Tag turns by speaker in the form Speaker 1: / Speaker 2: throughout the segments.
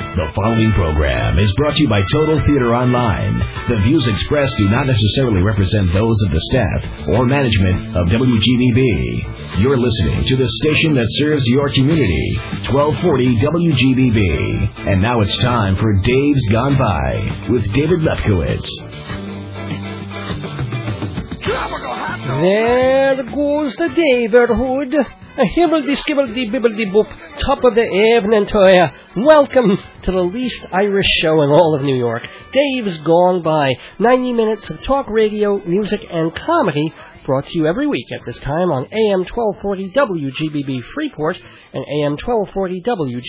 Speaker 1: The following program is brought to you by Total Theater Online. The views expressed do not necessarily represent those of the staff or management of WGBB. You're listening to the station that serves your community, 1240 WGBB. And now it's time for Dave's Gone By with David Lefkowitz.
Speaker 2: There goes the Davidhood. A hibbledy-skibbledy-bibbledy-boop, top of the evening to you. Welcome to the least Irish show in all of New York. Dave's Gone By. 90 minutes of talk radio, music, and comedy brought to you every week at this time on AM 1240 WGBB Freeport and AM 1240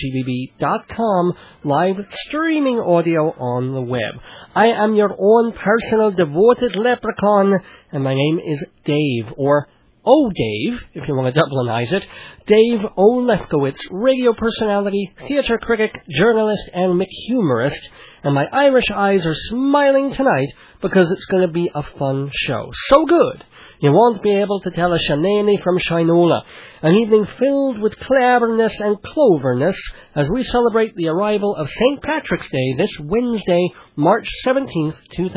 Speaker 2: WGBB.com, live streaming audio on the web. I am your own personal devoted leprechaun, and my name is Dave, or Dave, if you want to Dublinize it. Dave O. Lefkowitz, radio personality, theatre critic, journalist, and McHumorist. And my Irish eyes are smiling tonight because it's going to be a fun show. So good, you won't be able to tell a shenanigans from Shinola. An evening filled with cleverness and cloverness as we celebrate the arrival of St. Patrick's Day this Wednesday, March 17th,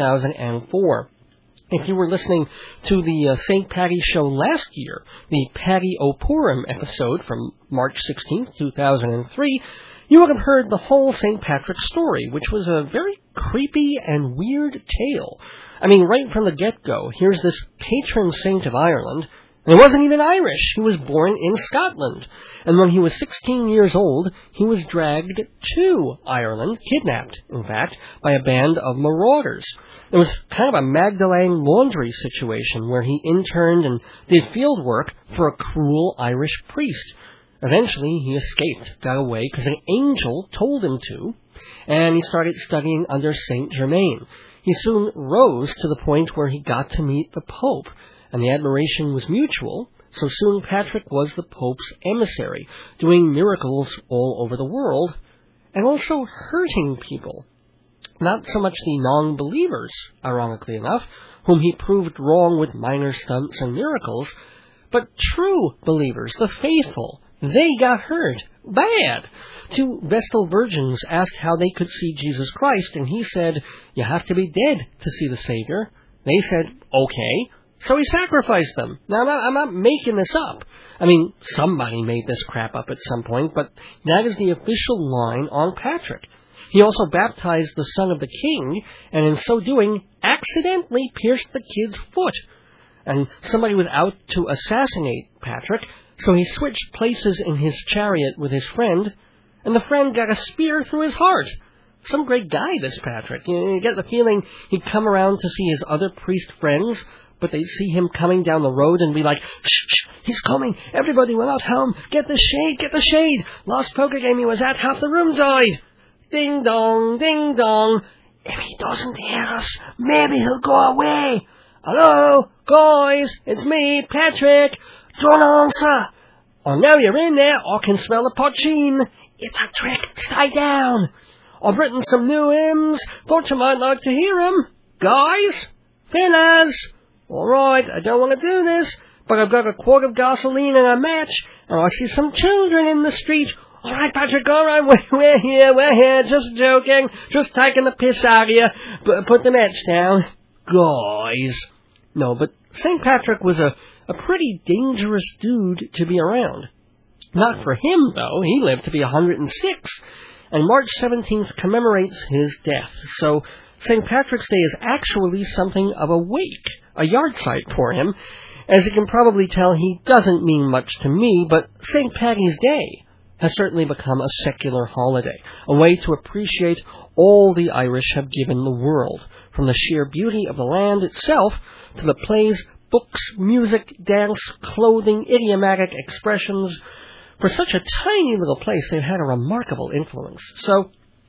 Speaker 2: 2004. If you were listening to the St. Paddy show last year, the Paddy O'Purim episode from March 16th, 2003, you would have heard the whole St. Patrick's story, which was a very creepy and weird tale. I mean, right from the get-go, here's this patron saint of Ireland, and he wasn't even Irish. He was born in Scotland. And when he was 16 years old, he was dragged to Ireland, kidnapped, in fact, by a band of marauders. It was kind of a Magdalene Laundry situation where he interned and did field work for a cruel Irish priest. Eventually, he escaped, got away, because an angel told him to, and he started studying under Saint Germain. He soon rose to the point where he got to meet the Pope, and the admiration was mutual, so soon Patrick was the Pope's emissary, doing miracles all over the world, and also hurting people. Not so much the non-believers, ironically enough, whom he proved wrong with minor stunts and miracles, but true believers, the faithful. They got hurt. Bad. Two Vestal virgins asked how they could see Jesus Christ, and he said, "You have to be dead to see the Savior." They said, "Okay." So he sacrificed them. Now, I'm not making this up. I mean, somebody made this crap up at some point, but that is the official line on Patrick. He also baptized the son of the king, and in so doing, accidentally pierced the kid's foot. And somebody was out to assassinate Patrick, so he switched places in his chariot with his friend, and the friend got a spear through his heart. Some great guy, this Patrick. You get the feeling he'd come around to see his other priest friends, but they'd see him coming down the road and be like, "Shh, he's coming. Everybody went out home. Get the shade, get the shade. Last poker game he was at, half the room died." Ding dong, ding dong. If he doesn't hear us, maybe he'll go away. "Hello, guys, it's me, Patrick. Don't answer." "Oh, now you're in there, I can smell the poteen." "It's a trick, stay down." "I've written some new hymns, thought you might like to hear 'em. Guys, fellas." "All right, I don't want to do this, but I've got a quart of gasoline and a match, and I see some children in the street." "All right, Patrick, all right, we're here, just joking, just taking the piss out of you. Put the match down." "Guys." No, but St. Patrick was a pretty dangerous dude to be around. Not for him, though. He lived to be 106, and March 17th commemorates his death. So St. Patrick's Day is actually something of a wake, a yard site for him. As you can probably tell, he doesn't mean much to me, but St. Paddy's Day has certainly become a secular holiday, a way to appreciate all the Irish have given the world, from the sheer beauty of the land itself to the plays, books, music, dance, clothing, idiomatic expressions. For such a tiny little place, they've had a remarkable influence. So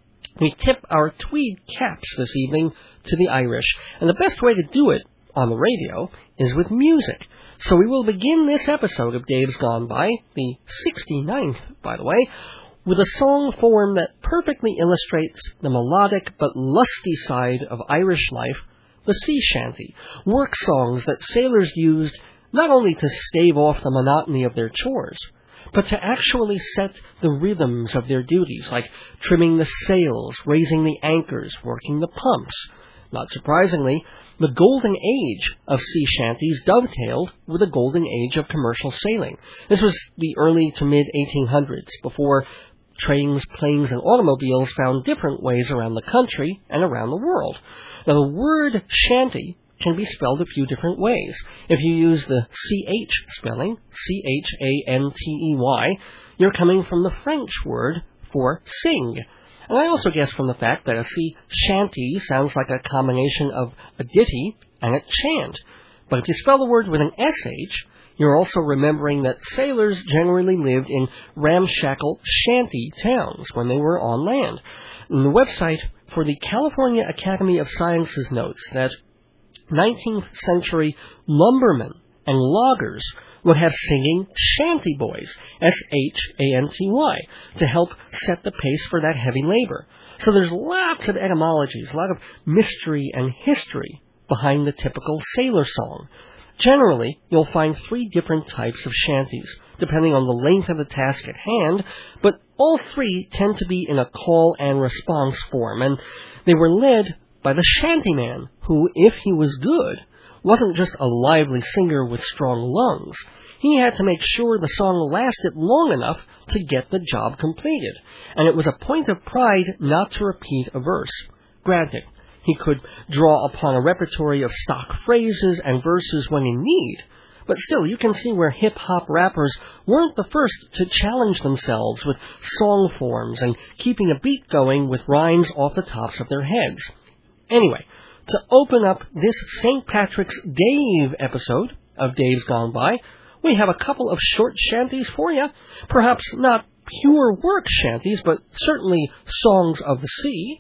Speaker 2: we tip our tweed caps this evening to the Irish, and the best way to do it on the radio is with music. So we will begin this episode of Dave's Gone By, the 69th, by the way, with a song form that perfectly illustrates the melodic but lusty side of Irish life, the sea shanty, work songs that sailors used not only to stave off the monotony of their chores, but to actually set the rhythms of their duties, like trimming the sails, raising the anchors, working the pumps. Not surprisingly, the golden age of sea shanties dovetailed with the golden age of commercial sailing. This was the early to mid-1800s, before trains, planes, and automobiles found different ways around the country and around the world. Now, the word shanty can be spelled a few different ways. If you use the CH spelling, C-H-A-N-T-E-Y, you're coming from the French word for sing. And I also guess from the fact that a sea shanty sounds like a combination of a ditty and a chant. But if you spell the word with an SH, you're also remembering that sailors generally lived in ramshackle shanty towns when they were on land. And the website for the California Academy of Sciences notes that 19th century lumbermen and loggers would have singing shanty boys, S-H-A-N-T-Y, to help set the pace for that heavy labor. So there's lots of etymologies, a lot of mystery and history behind the typical sailor song. Generally, you'll find 3 different types of shanties, depending on the length of the task at hand, but all 3 tend to be in a call and response form, and they were led by the shantyman, who, if he was good, wasn't just a lively singer with strong lungs. He had to make sure the song lasted long enough to get the job completed, and it was a point of pride not to repeat a verse. Granted, he could draw upon a repertory of stock phrases and verses when in need, but still, you can see where hip-hop rappers weren't the first to challenge themselves with song forms and keeping a beat going with rhymes off the tops of their heads. Anyway, to open up this St. Patrick's Dave episode of Dave's Gone By, we have a couple of short shanties for you. Perhaps not pure work shanties, but certainly songs of the sea.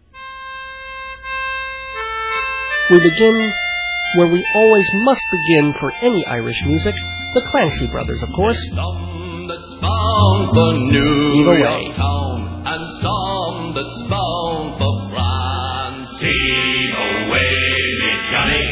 Speaker 2: We begin where we always must begin for any Irish music, the Clancy Brothers, of course.
Speaker 3: Some that's bound for New York town, and some that's bound for France. Heave away, Johnny.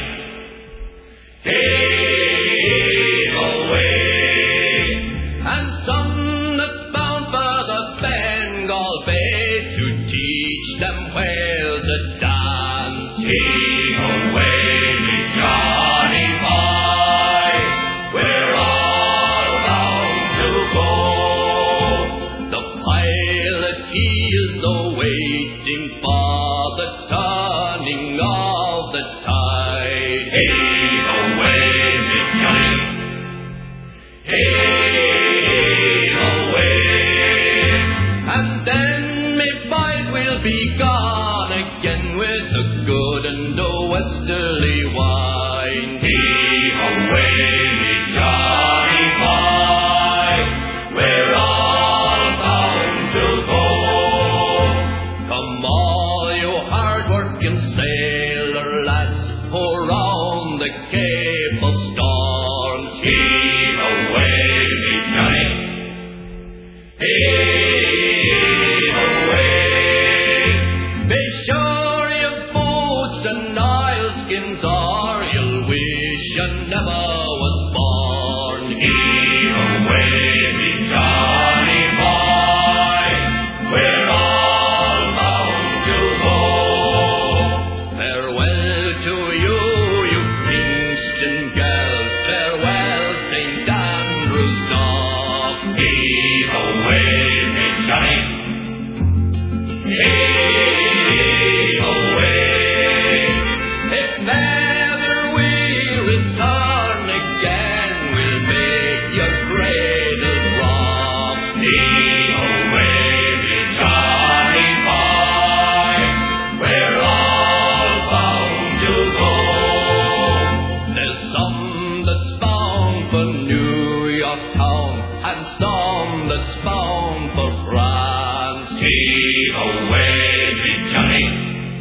Speaker 3: Heave away. And some that's bound for the Bengal Bay to teach them well to dance. Heave away, Johnny boy. We're all bound to go. The pilot, he is awaiting for the turning of the tide. Heave away, Johnny. Heave away. And then, me boys, we'll be gone again with the good and the westerly wine. Heave away, Johnny boy. We're all bound to go. Come all you hard-working sailor lads, pour round the Cape of Storms. Heave away, Johnny. Heave away. Be sure your boots and oilskins, or you'll wish you never was born. Heave away, Johnny boy. We're all bound to go. Farewell to you, you Kingston girls. Farewell, St. Andrew's Dock. Heave away, Johnny. Heave away. If never we return again, we'll make your cradle rock. Heave away, Johnny boy. We're all bound to go. There's some that's bound for New York town, and some that's bound for France. Heave away, Johnny.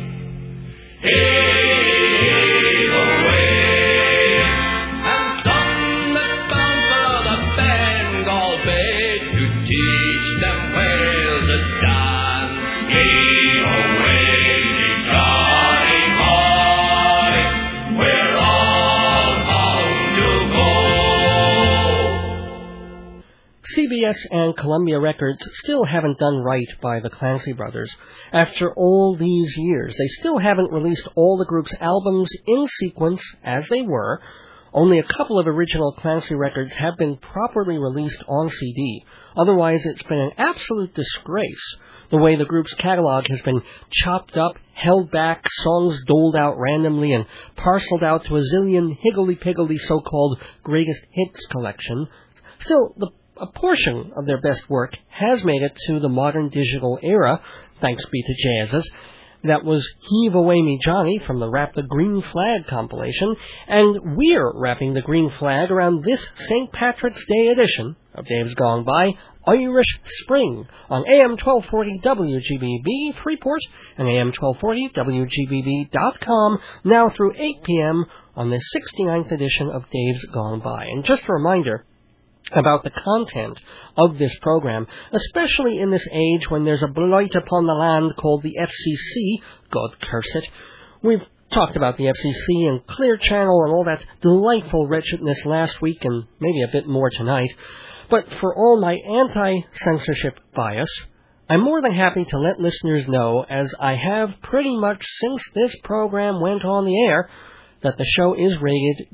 Speaker 3: Heave away. And some that's bound for the Bengal Bay to teach them well to dance. Heave away, Johnny boy. We're all bound to go.
Speaker 2: CBS and Columbia Records still haven't done right by the Clancy brothers. After all these years, they still haven't released all the group's albums in sequence as they were. Only a couple of original Clancy records have been properly released on CD. Otherwise, it's been an absolute disgrace, the way the group's catalog has been chopped up, held back, songs doled out randomly, and parceled out to a zillion higgledy-piggledy so-called greatest hits collection. Still, a portion of their best work has made it to the modern digital era, thanks be to Jazz's. That was Heave Away Me Johnny from the Wrap the Green Flag compilation, and we're wrapping the green flag around this St. Patrick's Day edition of Dave's Gone By, Irish Spring, on AM 1240 WGBB Freeport and AM 1240 WGBB.com, now through 8 p.m. on the 69th edition of Dave's Gone By. And just a reminder about the content of this program, especially in this age when there's a blight upon the land called the FCC, God curse it. We've talked about the FCC and Clear Channel and all that delightful wretchedness last week and maybe a bit more tonight. But for all my anti-censorship bias, I'm more than happy to let listeners know, as I have pretty much since this program went on the air, that the show is rated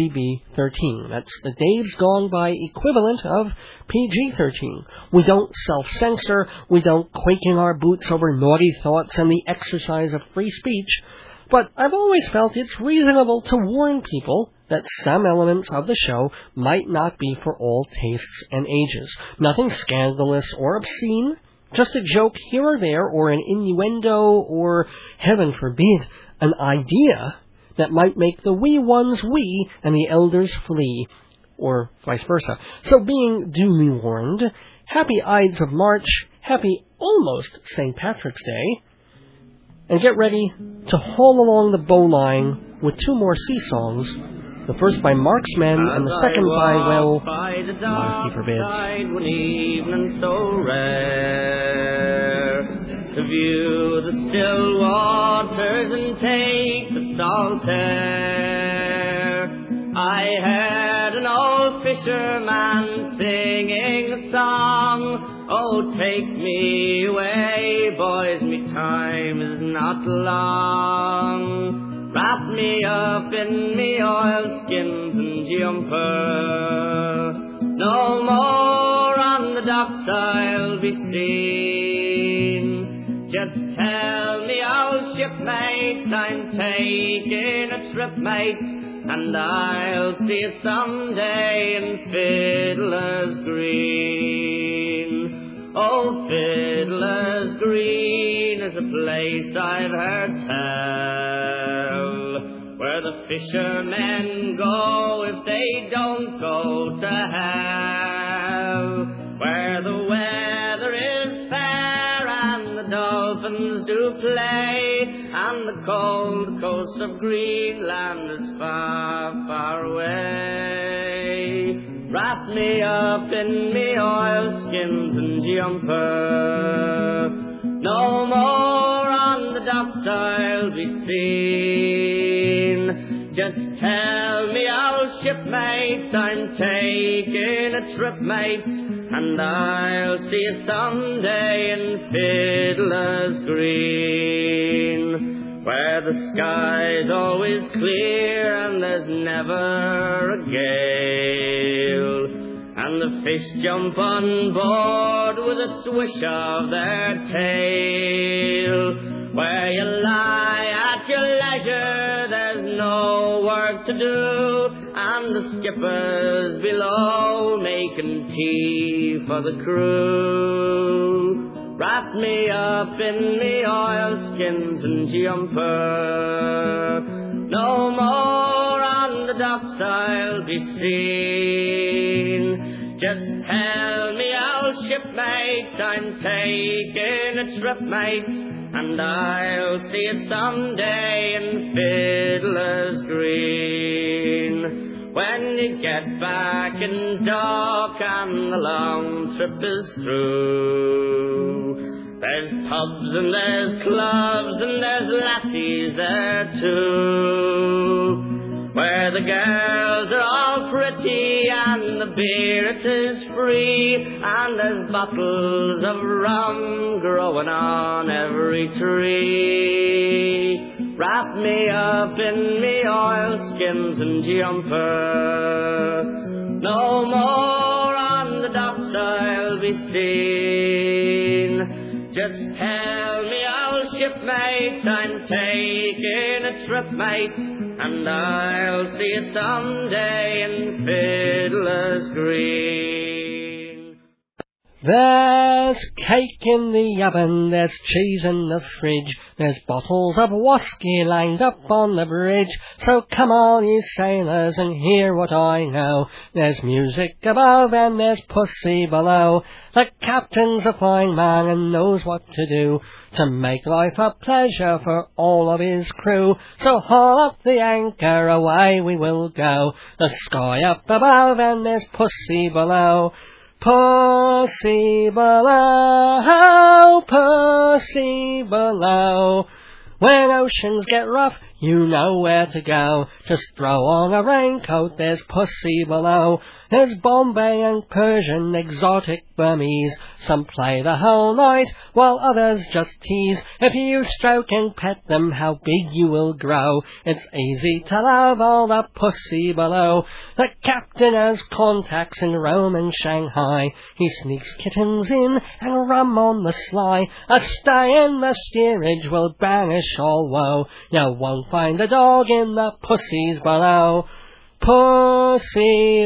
Speaker 2: DGB-13. That's the Dave's Gone By equivalent of PG-13. We don't self-censor, we don't quake in our boots over naughty thoughts and the exercise of free speech, but I've always felt it's reasonable to warn people that some elements of the show might not be for all tastes and ages. Nothing scandalous or obscene, just a joke here or there, or an innuendo, or, heaven forbid, an idea that might make the wee ones wee and the elders flee, or vice versa. So being duly warned, happy Ides of March, happy almost St. Patrick's Day, and get ready to haul along the bowline with two more sea songs, the first by Mark's Men and the second by, well, modesty forbids.
Speaker 3: When evening so rare, to view the still waters and take the salt air, I heard an old fisherman singing a song. Oh, take me away, boys, me time is not long. Wrap me up in me oilskins and jumper. No more on the docks I'll be seen. Just tell me, old shipmate, I'm taking a trip, mate, and I'll see you someday in Fiddler's Green. Oh, Fiddler's Green is a place I've heard tell, where the fishermen go if they don't go to hell, where the weather is fair and the dolphins do play, and the cold coast of Greenland is far, far away. Wrap me up in me oilskins and jumper. No more on the docks I'll be seen. Just tell me, old shipmate, I'm taking a trip, mate, and I'll see you someday in Fiddler's Green, where the sky's always clear and there's never a gale, and the fish jump on board with a swish of their tail, where you lie at your leisure, there's no work to do, and the skipper's below making tea for the crew. Wrap me up in me oilskins and jumper. No more on the docks I'll be seen. Just tell me, old shipmate, I'm taking a trip, mate, and I'll see you someday in Fiddler's Green. When you get back in dock and the long trip is through, there's pubs and there's clubs and there's lassies there too, where the girls are all pretty whiskey and the beer, it is free, and there's bottles of rum growing on every tree. Wrap me up in me oilskins and jumper, no more on the docks I'll be seen. Just tell me, old shipmate, I'm taking a trip, mate, and I'll see you someday in Fiddler's Green.
Speaker 2: There's cake in the oven, there's cheese in the fridge, there's bottles of whiskey lined up on the bridge. So come all ye sailors and hear what I know. There's music above and there's pussy below. The captain's a fine man and knows what to do to make life a pleasure for all of his crew. So haul up the anchor, away we will go. The sky up above and there's pussy below. Pussy below, pussy below. When oceans get rough, you know where to go. Just throw on a raincoat, there's pussy below. There's Bombay and Persian, exotic Burmese. Some play the whole night, while others just tease. If you stroke and pet them, how big you will grow. It's easy to love all the pussy below. The captain has contacts in Rome and Shanghai. He sneaks kittens in and rum on the sly. A stay in the steerage will banish all woe. You won't find a dog in the pussies below. Pussy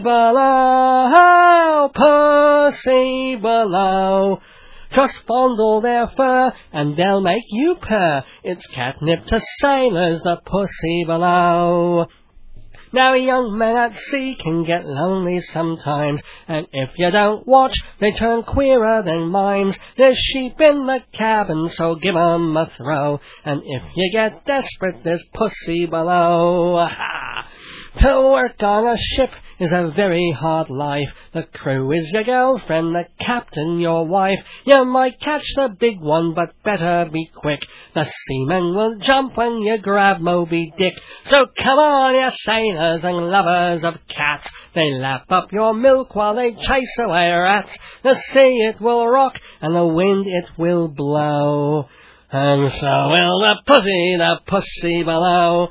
Speaker 2: below, pussy below. Just fondle their fur and they'll make you purr. It's catnip to sailors, the pussy below. Now young men at sea can get lonely sometimes, and if you don't watch, they turn queerer than mimes. There's sheep in the cabin, so give 'em a throw, and if you get desperate, there's pussy below. Ha! To work on a ship is a very hard life. The crew is your girlfriend, the captain your wife. You might catch the big one, but better be quick. The seamen will jump when you grab Moby Dick. So come on, you sailors and lovers of cats. They lap up your milk while they chase away rats. The sea it will rock, and the wind it will blow. And so will the pussy below.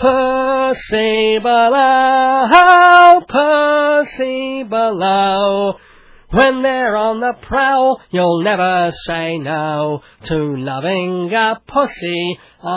Speaker 2: Pussy below, pussy below. When they're on the prowl, you'll never say no to loving a pussy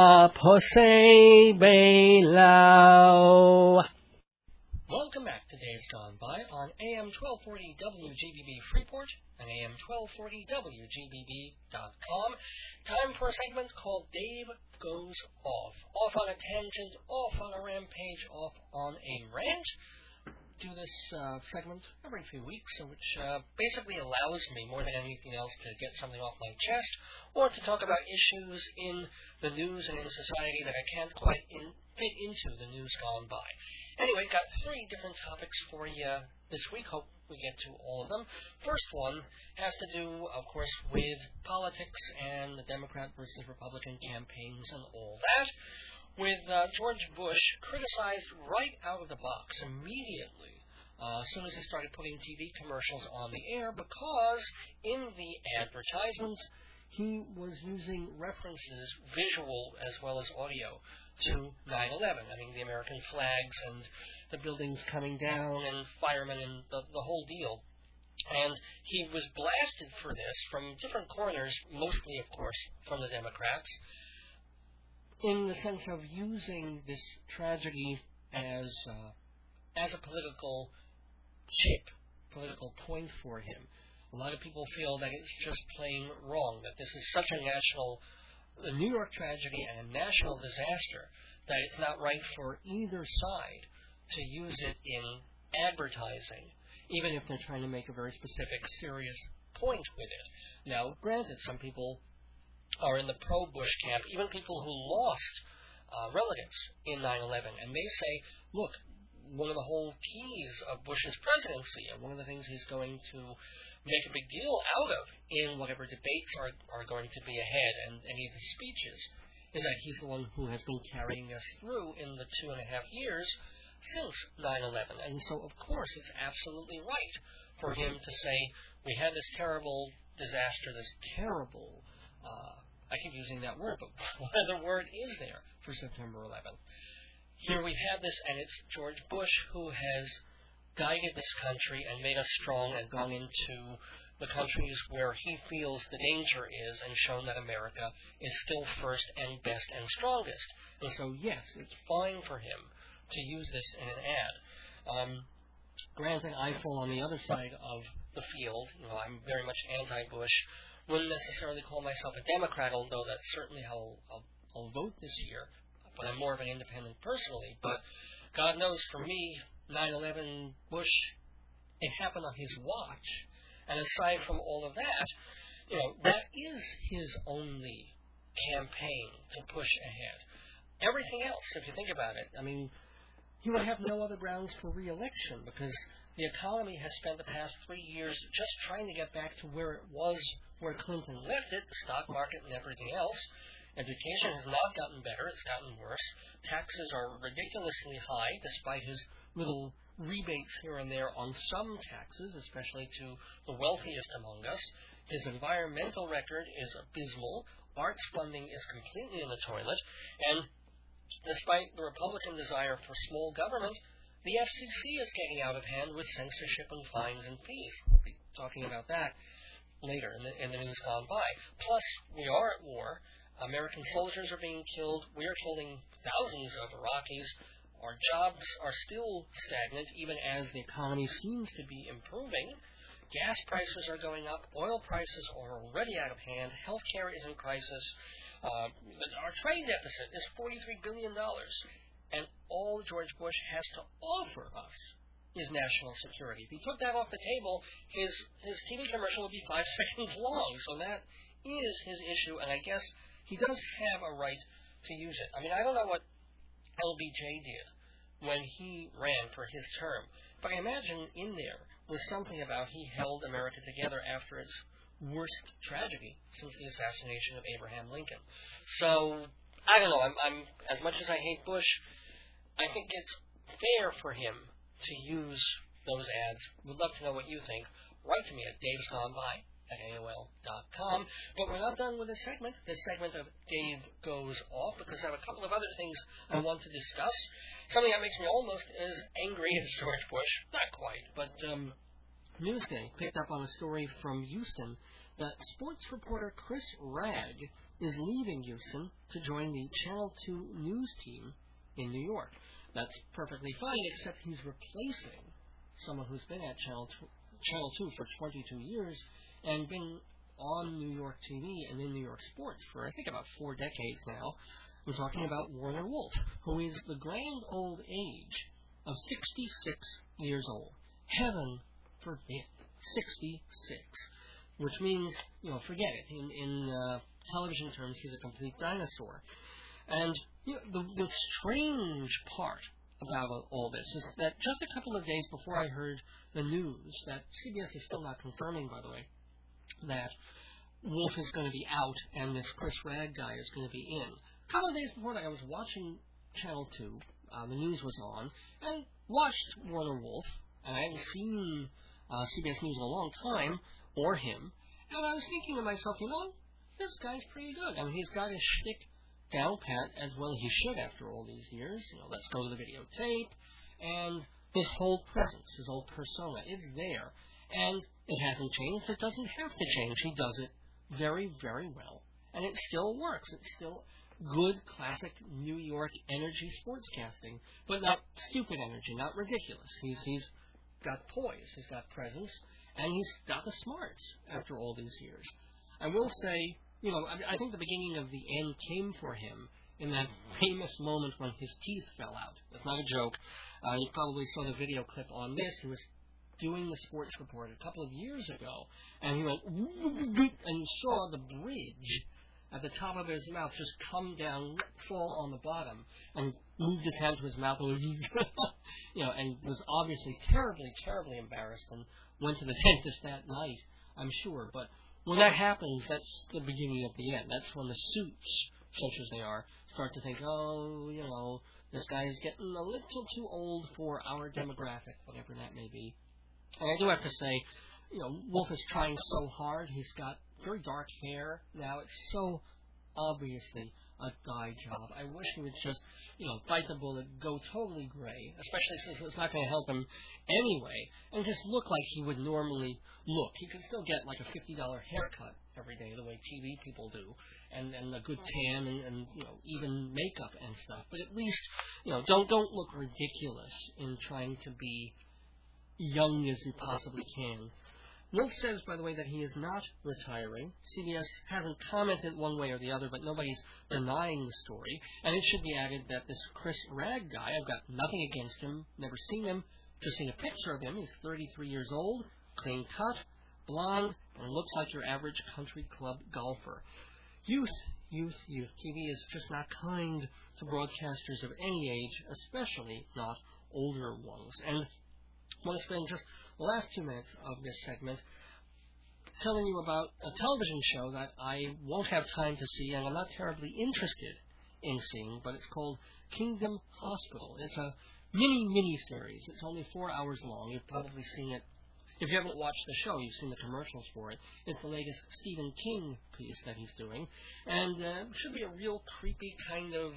Speaker 2: below. Welcome back to Dave's Gone By on AM 1240 WGBB Freeport and AM 1240 WGBB.com. Time for a segment called Dave Goes Off. Off on a tangent, off on a rampage, off on a rant. Do this segment every few weeks, which basically allows me, more than anything else, to get something off my chest or to talk about issues in the news and in society that I can't quite fit into the news gone by. Anyway, got 3 different topics for you this week. Hope we get to all of them. First one has to do, of course, with politics and the Democrat versus Republican campaigns and all that. With George Bush criticized right out of the box immediately as soon as he started putting TV commercials on the air, because in the advertisements he was using references, visual as well as audio, to 9/11. I mean, the American flags and the buildings coming down and firemen and the whole deal. And he was blasted for this from different corners, mostly, of course, from the Democrats, in the sense of using this tragedy as a political chip, political point for him. A lot of people feel that it's just plain wrong, that this is such a New York tragedy and a national disaster, that it's not right for either side to use it in advertising, even if they're trying to make a very specific, serious point with it. Now, granted, some people are in the pro-Bush camp, even people who lost relatives in 9/11, and they say, look, one of the whole keys of Bush's presidency, and one of the things he's going to make a big deal out of in whatever debates are going to be ahead and any of the speeches, is that he's the one who has been carrying us through in the 2.5 years since 9/11. And so, of course, it's absolutely right for him to say, we had this terrible disaster, this terrible, I keep using that word, but what other word is there for September 11th? Here we've had this, and it's George Bush who has guided this country and made us strong and gone into the countries where he feels the danger is and shown that America is still first and best and strongest. And so, yes, it's fine for him to use this in an ad. Granted, I fall on the other side of the field. I'm very much anti-Bush. Wouldn't necessarily call myself a Democrat, although that's certainly how I'll vote this year. But I'm more of an independent personally. But God knows, for me, 9/11 Bush, it happened on his watch. And aside from all of that, that is his only campaign to push ahead. Everything else, if you think about it, I mean, he would have no other grounds for re-election because the economy has spent the past 3 years just trying to get back to where it was where Clinton left it, the stock market and everything else. Education has not gotten better, it's gotten worse. Taxes are ridiculously high, despite his little rebates here and there on some taxes, especially to the wealthiest among us. His environmental record is abysmal. Arts funding is completely in the toilet. And despite the Republican desire for small government, the FCC is getting out of hand with censorship and fines and fees. We'll be talking about that later in the news gone by. Plus, we are at war. American soldiers are being killed. We are killing thousands of Iraqis. Our jobs are still stagnant, even as the economy seems to be improving. Gas prices are going up. Oil prices are already out of hand. Healthcare is in crisis. Our trade deficit is $43 billion. And all George Bush has to offer us is national security. If he took that off the table, his TV commercial would be 5 seconds long. So that is his issue, and I guess he does have a right to use it. I mean, I don't know what LBJ did when he ran for his term, but I imagine in there was something about he held America together after its worst tragedy since the assassination of Abraham Lincoln. So, I don't know, I'm as much as I hate Bush, I think it's fair for him to use those ads. Would love to know what you think. Write to me at davesgoneby@AOL.com. But we're not done with this segment of Dave Goes Off, because I have a couple of other things I want to discuss. Something that makes me almost as angry as George Bush. Not quite, but Newsday picked up on a story from Houston that sports reporter Chris Ragg is leaving Houston to join the Channel 2 news team in New York. That's perfectly fine, except he's replacing someone who's been at Channel 2 for 22 years and been on New York TV and in New York sports for, I think, about 4 decades now. We're talking about Warner Wolf, who is the grand old age of 66 years old. Heaven forbid. 66. Which means, forget it. In television terms, he's a complete dinosaur. And the strange part about all this is that just a couple of days before I heard the news, that CBS is still not confirming, by the way, that Wolf is going to be out and this Chris Ragg guy is going to be in. A couple of days before that, I was watching Channel 2, the news was on, and watched Warner Wolf, and I hadn't seen CBS News in a long time, or him, and I was thinking to myself, this guy's pretty good. I mean, he's got his shtick down pat as well as he should after all these years. Let's go to the videotape, and his whole presence, his whole persona is there, and it hasn't changed. It doesn't have to change. He does it very, very well, and it still works. It's still good, classic New York energy sportscasting, but not stupid energy, not ridiculous. He's got poise, he's got presence, and he's got the smarts after all these years. I will say, I think the beginning of the end came for him in that famous moment when his teeth fell out. It's not a joke. You probably saw the video clip on this. He was doing the sports report a couple of years ago, and he went, and you saw the bridge at the top of his mouth just come down, fall on the bottom, and moved his hand to his mouth, and was obviously terribly, terribly embarrassed, and went to the dentist that night, I'm sure. But when that happens, that's the beginning of the end. That's when the suits, such as they are, start to think, This guy is getting a little too old for our demographic, whatever that may be. And I do have to say, Wolf is trying so hard. He's got very dark hair now. It's so obviously a guy job. I wish he would just, bite the bullet, go totally gray, especially since it's not going to help him anyway, and just look like he would normally look. He could still get like a $50 haircut every day, the way TV people do, and a good tan and even makeup and stuff. But at least, don't look ridiculous in trying to be young as you possibly can. Wolf says, by the way, that he is not retiring. CBS hasn't commented one way or the other, but nobody's denying the story. And it should be added that this Chris Ragg guy, I've got nothing against him, never seen him, just seen a picture of him. He's 33 years old, clean cut, blonde, and looks like your average country club golfer. Youth. TV is just not kind to broadcasters of any age, especially not older ones. And I want to spend just the last 2 minutes of this segment telling you about a television show that I won't have time to see and I'm not terribly interested in seeing, but it's called Kingdom Hospital. It's a mini-series. It's only 4 hours long. You've probably seen it. If you haven't watched the show, you've seen the commercials for it. It's the latest Stephen King piece that he's doing. And it should be a real creepy kind of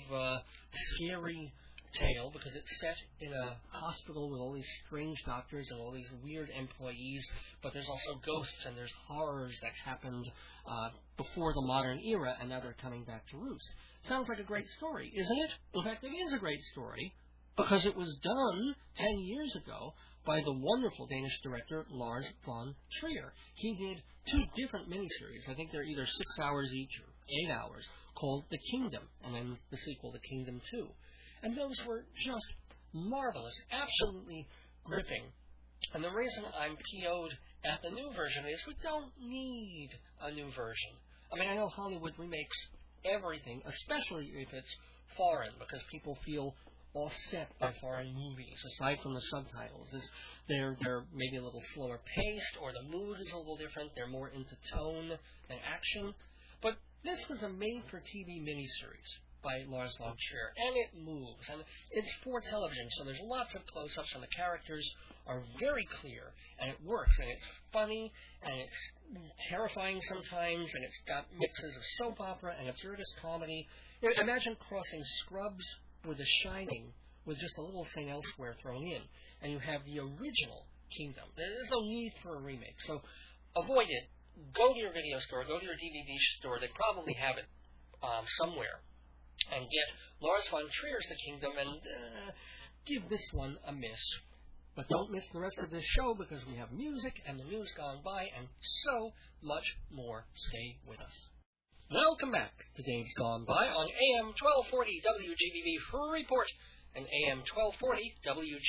Speaker 2: scary tale because it's set in a hospital with all these strange doctors and all these weird employees, but there's also ghosts and there's horrors that happened before the modern era and now they're coming back to roost. Sounds like a great story, isn't it? In fact, it is a great story because it was done 10 years ago by the wonderful Danish director Lars von Trier. He did 2 different miniseries. I think they're either 6 hours each or 8 hours, called The Kingdom, and then the sequel, The Kingdom 2. And those were just marvelous, absolutely gripping. And the reason I'm PO'd at the new version is we don't need a new version. I mean, I know Hollywood remakes everything, especially if it's foreign, because people feel offset by foreign movies, aside from the subtitles. They're maybe a little slower paced, or the mood is a little different. They're more into tone and action. But this was a made-for-TV miniseries by Lars von Trier, and it moves, and it's for television, so there's lots of close-ups, and the characters are very clear, and it works, and it's funny, and it's terrifying sometimes, and it's got mixes of soap opera and absurdist comedy. Imagine crossing Scrubs with The Shining, with just a little St. Elsewhere thrown in, and you have the original Kingdom. There's no need for a remake, so avoid it. Go to your video store, go to your DVD store, they probably have it somewhere, and get Lars von Trier's The Kingdom and give this one a miss. But don't miss the rest of this show because we have music and the news gone by and so much more. Stay with us. Welcome back to Dave's Gone By on AM 1240 WGBB Freeport and AM 1240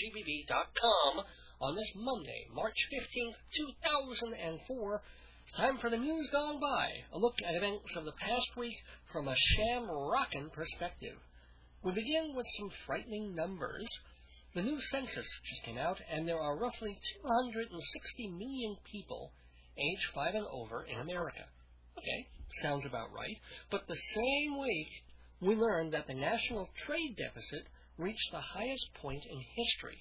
Speaker 2: WGBB.com on this Monday, March 15th, 2004. It's time for the news gone by, a look at events of the past week from a sham-rockin' perspective. We begin with some frightening numbers. The new census just came out, and there are roughly 260 million people age 5 and over in America. Okay, sounds about right. But the same week, we learned that the national trade deficit reached the highest point in history,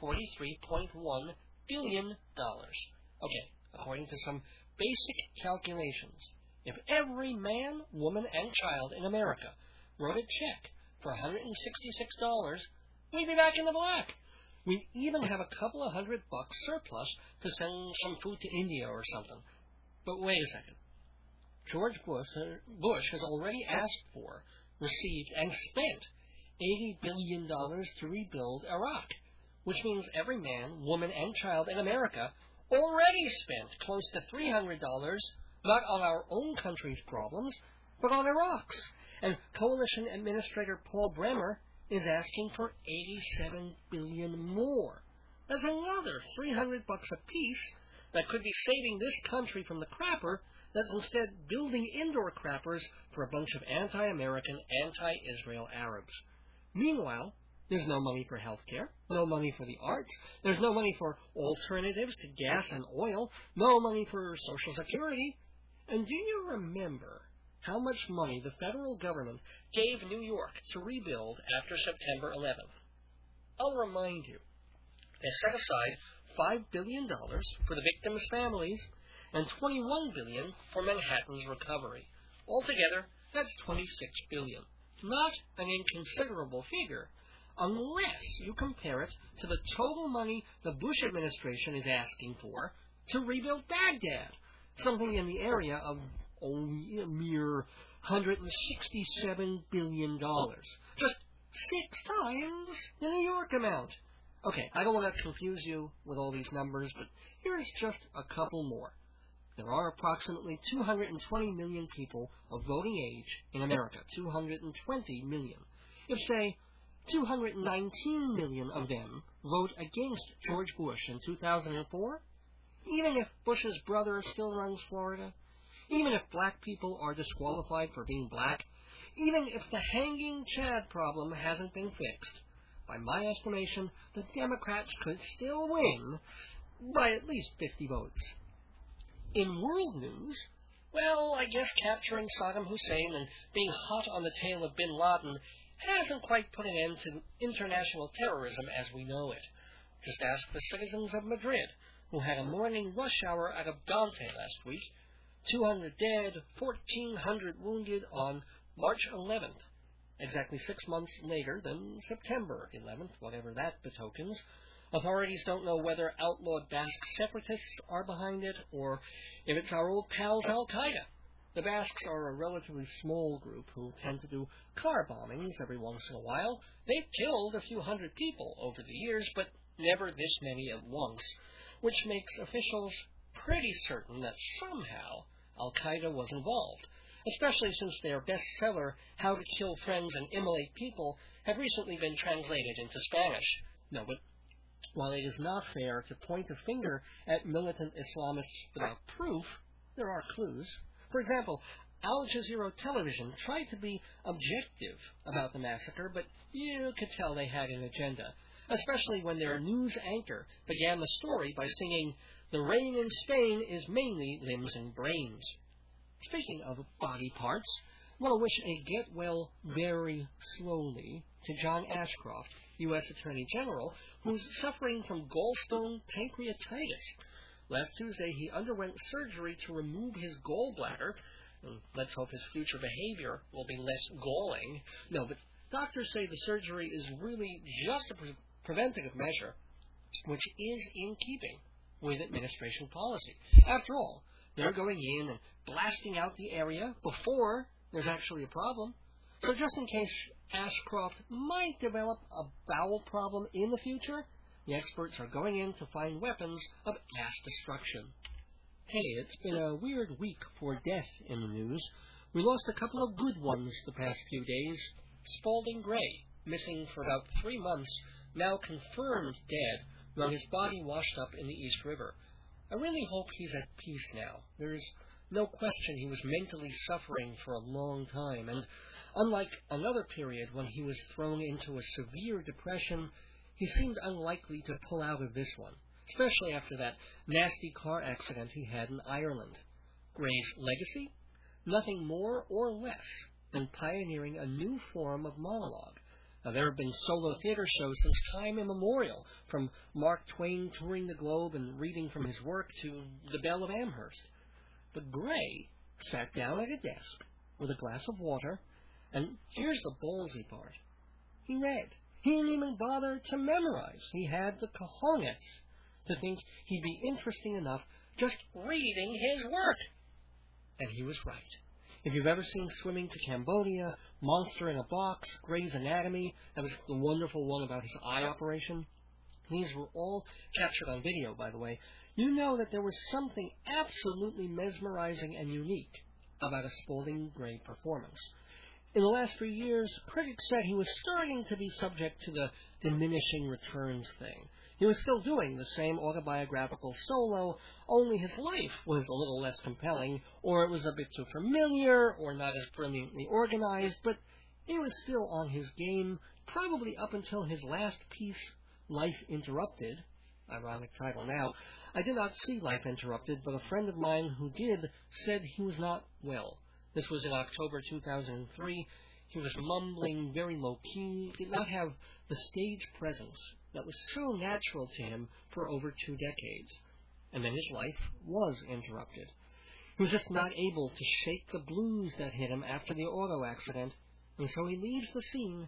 Speaker 2: $43.1 billion. Okay, according to some basic calculations, if every man, woman, and child in America wrote a check for $166, we'd be back in the black. We'd even have a couple of $100 surplus to send some food to India or something. But wait a second. George Bush has already asked for, received, and spent $80 billion to rebuild Iraq, which means every man, woman, and child in America already spent close to $300, not on our own country's problems, but on Iraq's. And Coalition Administrator Paul Bremer is asking for $87 billion more. That's another $300 apiece that could be saving this country from the crapper that's instead building indoor crappers for a bunch of anti-American, anti-Israel Arabs. Meanwhile, there's no money for health care, no money for the arts, there's no money for alternatives to gas and oil, no money for Social Security. And do you remember how much money the federal government gave New York to rebuild after September 11th. I'll remind you, they set aside $5 billion for the victims' families and $21 billion for Manhattan's recovery. Altogether, that's $26 billion. Not an inconsiderable figure, unless you compare it to the total money the Bush administration is asking for to rebuild Baghdad, something in the area of a mere $167 billion. Just 6 times the New York amount. Okay, I don't want to confuse you with all these numbers, but here's just a couple more. There are approximately 220 million people of voting age in America. 220 million. If, say, 219 million of them vote against George Bush in 2004, even if Bush's brother still runs Florida, even if black people are disqualified for being black, even if the hanging Chad problem hasn't been fixed, by my estimation, the Democrats could still win by at least 50 votes. In world news, well, I guess capturing Saddam Hussein and being hot on the tail of bin Laden hasn't quite put an end to international terrorism as we know it. Just ask the citizens of Madrid, who had a morning rush hour out of Dante last week. 200 dead, 1,400 wounded on March 11th, exactly 6 months later than September 11th, whatever that betokens. Authorities don't know whether outlawed Basque separatists are behind it, or if it's our old pals Al-Qaeda. The Basques are a relatively small group who tend to do car bombings every once in a while. They've killed a few hundred people over the years, but never this many at once, which makes officials pretty certain that somehow Al-Qaeda was involved, especially since their bestseller, How to Kill Friends and Immolate People, had recently been translated into Spanish. No, but while it is not fair to point a finger at militant Islamists without proof, there are clues. For example, Al Jazeera Television tried to be objective about the massacre, but you could tell they had an agenda, especially when their news anchor began the story by singing, "The rain in Spain is mainly limbs and brains." Speaking of body parts, I want to wish a get well very slowly to John Ashcroft, U.S. Attorney General, who's suffering from gallstone pancreatitis. Last Tuesday, he underwent surgery to remove his gallbladder. Let's hope his future behavior will be less galling. No, but doctors say the surgery is really just a preventative measure, which is in keeping with administration policy. After all, they're going in and blasting out the area before there's actually a problem. So just in case Ashcroft might develop a bowel problem in the future, the experts are going in to find weapons of mass destruction. Hey, it's been a weird week for death in the news. We lost a couple of good ones the past few days. Spalding Gray, missing for about 3 months, now confirmed dead, while his body washed up in the East River. I really hope he's at peace now. There's no question he was mentally suffering for a long time, and unlike another period when he was thrown into a severe depression, he seemed unlikely to pull out of this one, especially after that nasty car accident he had in Ireland. Gray's legacy? Nothing more or less than pioneering a new form of monologue. Now, there have been solo theater shows since time immemorial, from Mark Twain touring the globe and reading from his work to The Belle of Amherst. But Gray sat down at a desk with a glass of water, and here's the ballsy part. He read. He didn't even bother to memorize. He had the cojones to think he'd be interesting enough just reading his work. And he was right. If you've ever seen Swimming to Cambodia, Monster in a Box, Grey's Anatomy, that was the wonderful one about his eye operation, these were all captured on video, by the way, you know that there was something absolutely mesmerizing and unique about a Spalding Gray performance. In the last few years, critics said he was starting to be subject to the diminishing returns thing. He was still doing the same autobiographical solo, only his life was a little less compelling, or it was a bit too familiar, or not as brilliantly organized, but he was still on his game, probably up until his last piece, Life Interrupted. Ironic title now. I did not see Life Interrupted, but a friend of mine who did said he was not well. This was in October 2003. He was mumbling very low-key, did not have the stage presence that was so natural to him for over 2 decades. And then his life was interrupted. He was just not able to shake the blues that hit him after the auto accident, and so he leaves the scene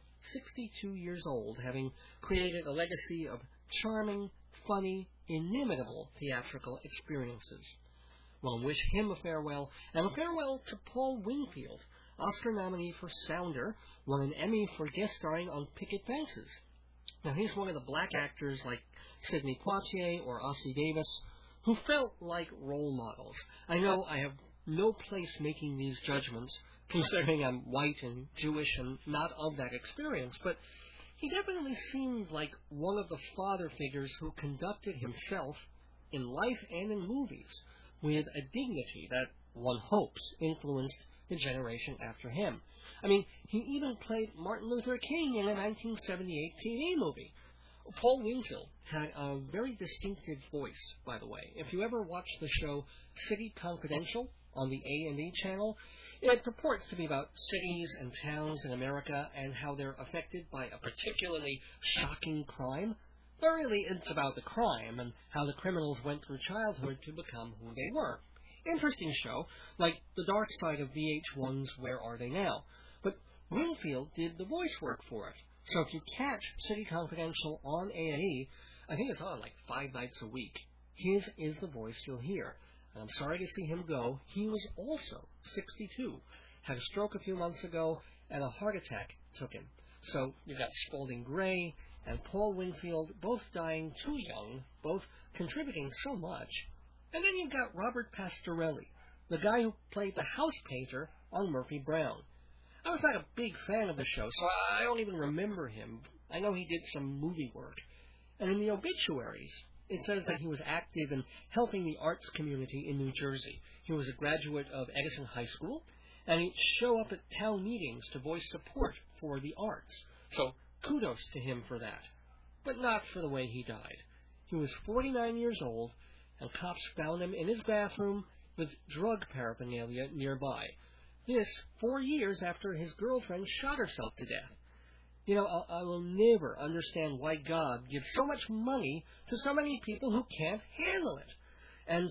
Speaker 2: 62 years old, having created a legacy of charming, funny, inimitable theatrical experiences. Well, wish him a farewell, and a farewell to Paul Winfield, Oscar nominee for Sounder, won an Emmy for guest starring on Picket Fences. Now, he's one of the black actors like Sidney Poitier or Ossie Davis, who felt like role models. I know I have no place making these judgments, considering I'm white and Jewish and not of that experience, but he definitely seemed like one of the father figures who conducted himself in life and in movies with a dignity that one hopes influenced the generation after him. I mean, he even played Martin Luther King in a 1978 TV movie. Paul Winfield had a very distinctive voice, by the way. If you ever watch the show City Confidential on the A&E channel, it purports to be about cities and towns in America and how they're affected by a particularly shocking crime. But really, it's about the crime and how the criminals went through childhood to become who they were. Interesting show, like the dark side of VH1's Where Are They Now? But Winfield did the voice work for it. So if you catch City Confidential on A&E, I think it's on like 5 nights a week. His is the voice you'll hear. And I'm sorry to see him go. He was also 62, had a stroke a few months ago, and a heart attack took him. So you've got Spalding Gray and Paul Winfield both dying too young, both contributing so much. And then you've got Robert Pastorelli, the guy who played the house painter on Murphy Brown. I was not a big fan of the show, so I don't even remember him. I know he did some movie work. And in the obituaries, it says that he was active in helping the arts community in New Jersey. He was a graduate of Edison High School, and he'd show up at town meetings to voice support for the arts. So kudos to him for that, but not for the way he died. He was 49 years old, and cops found him in his bathroom with drug paraphernalia nearby. This 4 years after his girlfriend shot herself to death. You know, I will never understand why God gives so much money to so many people who can't handle it. And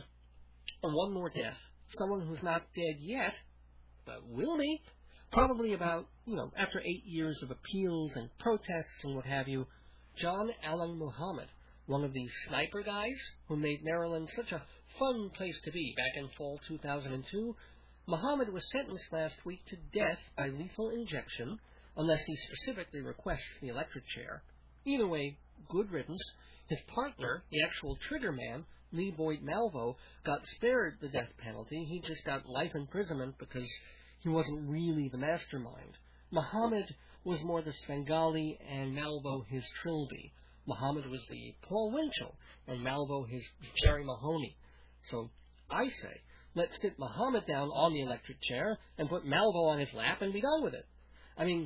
Speaker 2: one more death. Someone who's not dead yet, but will be. Probably about, after 8 years of appeals and protests and what have you, John Allen Muhammad, one of the sniper guys who made Maryland such a fun place to be back in fall 2002, Muhammad was sentenced last week to death by lethal injection, unless he specifically requests the electric chair. Either way, good riddance. His partner, the actual trigger man, Lee Boyd Malvo, got spared the death penalty. He just got life imprisonment because he wasn't really the mastermind. Muhammad was more the Svengali and Malvo his Trilby. Muhammad was the Paul Winchell and Malvo his Jerry Mahoney. So I say, let's sit Muhammad down on the electric chair and put Malvo on his lap and be done with it. I mean,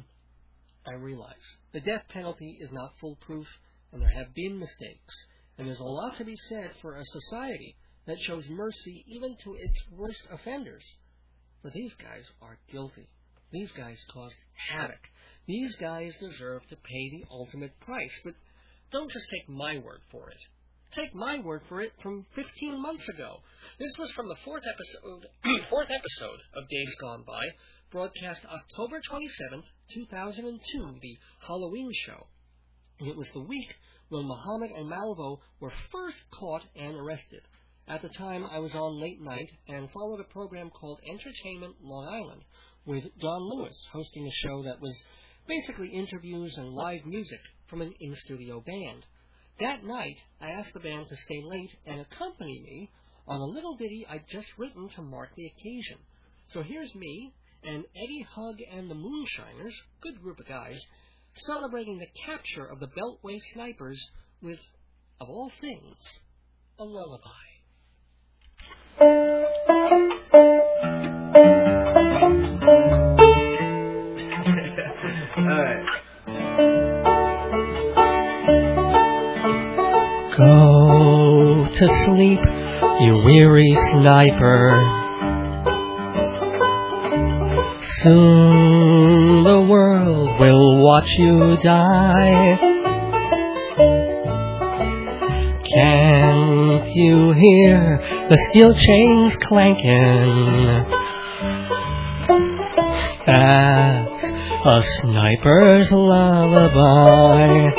Speaker 2: I realize the death penalty is not foolproof, and there have been mistakes, and there's a lot to be said for a society that shows mercy even to its worst offenders. But these guys are guilty. These guys caused havoc. These guys deserve to pay the ultimate price, but don't just take my word for it. Take my word for it from 15 months ago. This was from the fourth episode of Days Gone By, broadcast October 27th, 2002, the Halloween show. It was the week when Muhammad and Malvo were first caught and arrested. At the time, I was on late night and followed a program called Entertainment Long Island, with Don Lewis hosting a show that was basically interviews and live music from an in-studio band. That night, I asked the band to stay late and accompany me on a little ditty I'd just written to mark the occasion. So here's me and Eddie Hugg and the Moonshiners, good group of guys, celebrating the capture of the Beltway snipers with, of all things, a lullaby.
Speaker 3: All right.
Speaker 2: Go to sleep, you weary sniper. Soon the world will watch you die. Can't you hear the steel chains clanking? That's a sniper's lullaby.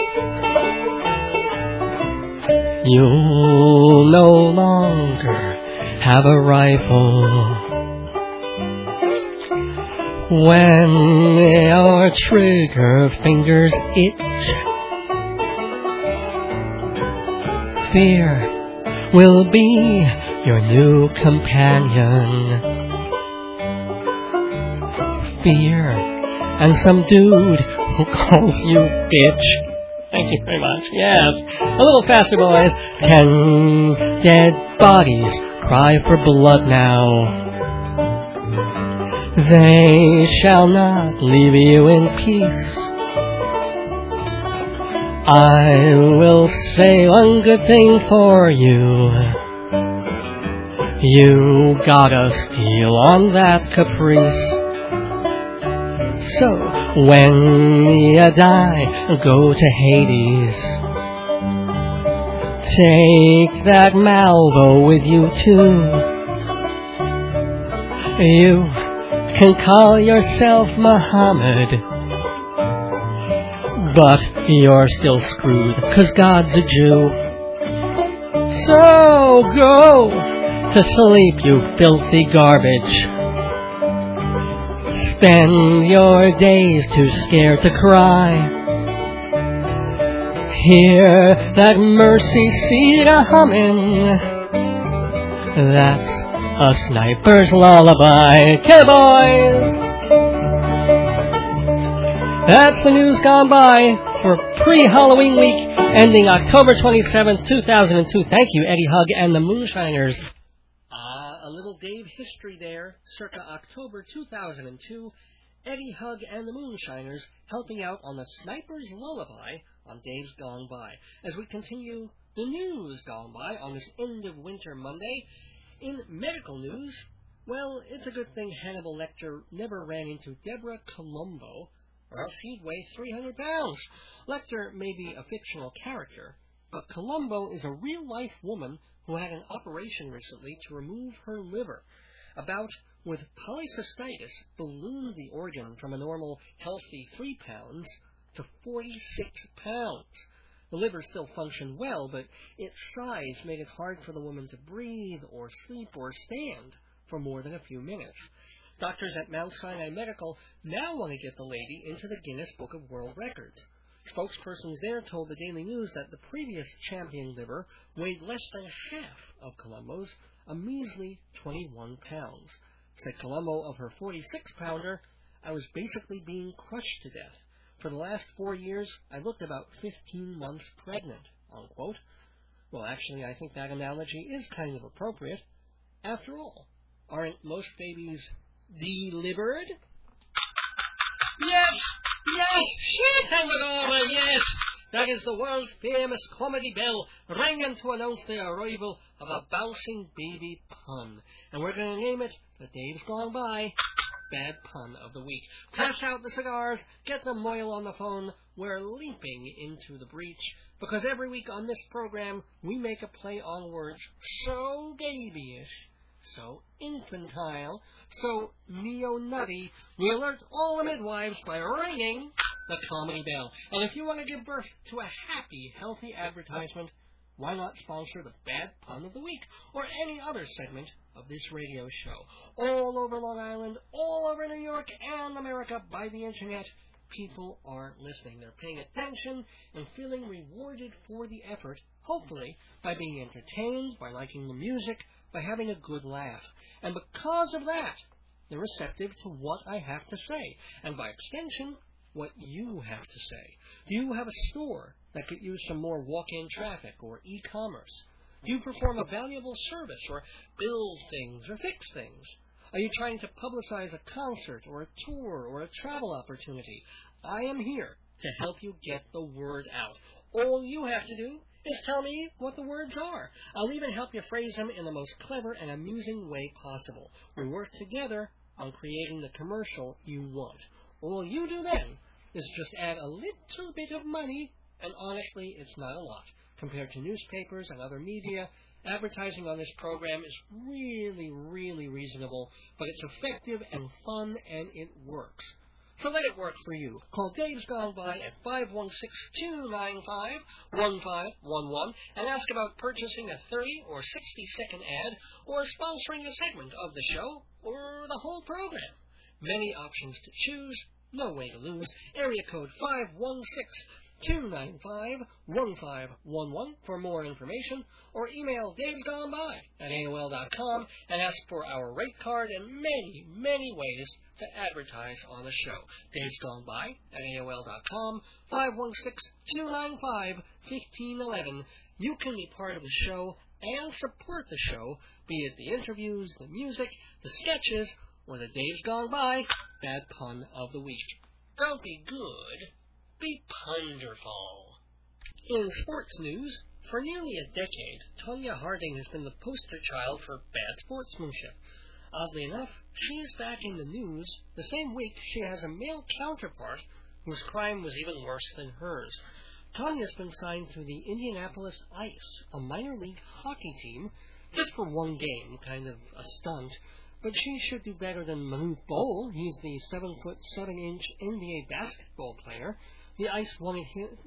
Speaker 2: You'll no longer have a rifle when your trigger fingers itch. Fear will be your new companion. Fear and some dude who calls you bitch. Thank you very much. Yes. A little faster, boys. 10 dead bodies cry for blood now. They shall not leave you in peace. I will say one good thing for you. You gotta steal on that caprice. So, when you die, go to Hades. Take that Malvo with you too. You can call yourself Muhammad, but you're still screwed, 'cause God's a Jew. So go to sleep, you filthy garbage. Spend your days too scared to cry. Hear that mercy seat a-humming. That's a sniper's lullaby. Cowboys! That's the news gone by for pre-Halloween week, ending October 27th, 2002. Thank you, Eddie Hug and the Moonshiners. A little Dave history there, circa October 2002. Eddie Hug and the Moonshiners helping out on the Sniper's Lullaby on Dave's Gone By. As we continue the news gone by on this end of winter Monday, in medical news, well, it's a good thing Hannibal Lecter never ran into Deborah Colombo, or else he'd weigh 300 pounds. Lecter may be a fictional character, but Colombo is a real-life woman who had an operation recently to remove her liver. A bout with polycystitis ballooned the organ from a normal, healthy 3 pounds to 46 pounds. The liver still functioned well, but its size made it hard for the woman to breathe or sleep or stand for more than a few minutes. Doctors at Mount Sinai Medical now want to get the lady into the Guinness Book of World Records. Spokespersons there told the Daily News that the previous champion liver weighed less than half of Colombo's, a measly 21 pounds. Said Colombo of her 46-pounder, "I was basically being crushed to death. For the last 4 years, I looked about 15 months pregnant," unquote. Well, actually, I think that analogy is kind of appropriate. After all, aren't most babies delivered? Yes! Yes! Shit, Hannibal, yes! That is the world-famous comedy bell ringing to announce the arrival of a bouncing baby pun. And we're going to name it the Dave's Gone By Bad Pun of the Week. Pass out the cigars, get the Moyle on the phone. We're leaping into the breach, because every week on this program, we make a play on words so babyish, so infantile, so neo-nutty, we alert all the midwives by ringing the comedy bell. And if you want to give birth to a happy, healthy advertisement, why not sponsor the Bad Pun of the Week, or any other segment of this radio show? All over Long Island, all over New York, and America by the Internet, people are listening. They're paying attention and feeling rewarded for the effort, hopefully by being entertained, by liking the music, by having a good laugh. And because of that, they're receptive to what I have to say, and by extension, what you have to say. Do you have a store that could use some more walk-in traffic or e-commerce? Do you perform a valuable service or build things or fix things? Are you trying to publicize a concert or a tour or a travel opportunity? I am here to help you get the word out. All you have to do is tell me what the words are. I'll even help you phrase them in the most clever and amusing way possible. We work together on creating the commercial you want. All you do then is just add a little bit of money, and honestly, it's not a lot. Compared to newspapers and other media, advertising on this program is really, really reasonable, but it's effective and fun, and it works. So let it work for you. Call Dave's Gone By at 516-295-1511 and ask about purchasing a 30 or 60-second ad or sponsoring a segment of the show or the whole program. Many options to choose, no way to lose. Area code 516-295-1511 for more information, or email davesgoneby@AOL.com and ask for our rate card and many, many ways to advertise on the show. Dave's Gone By at AOL.com, 516-295-1511. You can be part of the show and support the show, be it the interviews, the music, the sketches, or the Dave's Gone By Bad Pun of the Week. Don't be good, be ponderful. In sports news, for nearly a decade, Tonya Harding has been the poster child for bad sportsmanship. Oddly enough, she's back in the news the same week she has a male counterpart whose crime was even worse than hers. Tonya's been signed to the Indianapolis Ice, a minor league hockey team, just for one game, kind of a stunt. But she should do better than Manute Bol. He's the 7'7" NBA basketball player. The Ice wanted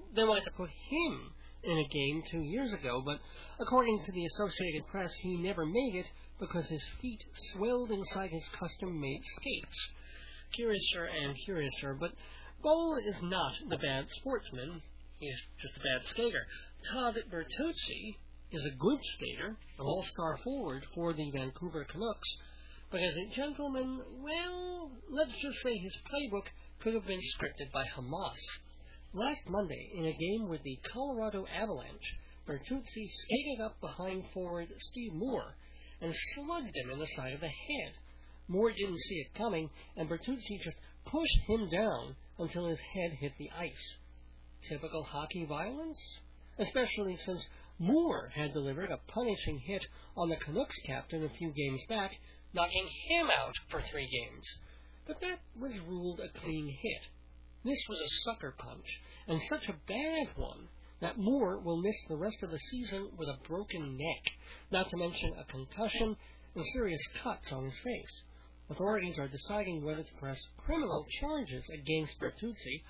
Speaker 2: to put him in a game 2 years ago, but according to the Associated Press, he never made it because his feet swelled inside his custom-made skates. Curiouser and curiouser, but Bol is not the bad sportsman. He's just a bad skater. Todd Bertuzzi is a good skater, an all-star forward for the Vancouver Canucks. But as a gentleman, well, let's just say his playbook could have been scripted by Hamas. Last Monday, in a game with the Colorado Avalanche, Bertuzzi skated up behind forward Steve Moore and slugged him in the side of the head. Moore didn't see it coming, and Bertuzzi just pushed him down until his head hit the ice. Typical hockey violence? Especially since Moore had delivered a punishing hit on the Canucks captain a few games back, knocking him out for 3 games. But that was ruled a clean hit. This was a sucker punch, and such a bad one, that Moore will miss the rest of the season with a broken neck, not to mention a concussion and serious cuts on his face. Authorities are deciding whether to press criminal charges against Bertuzzi.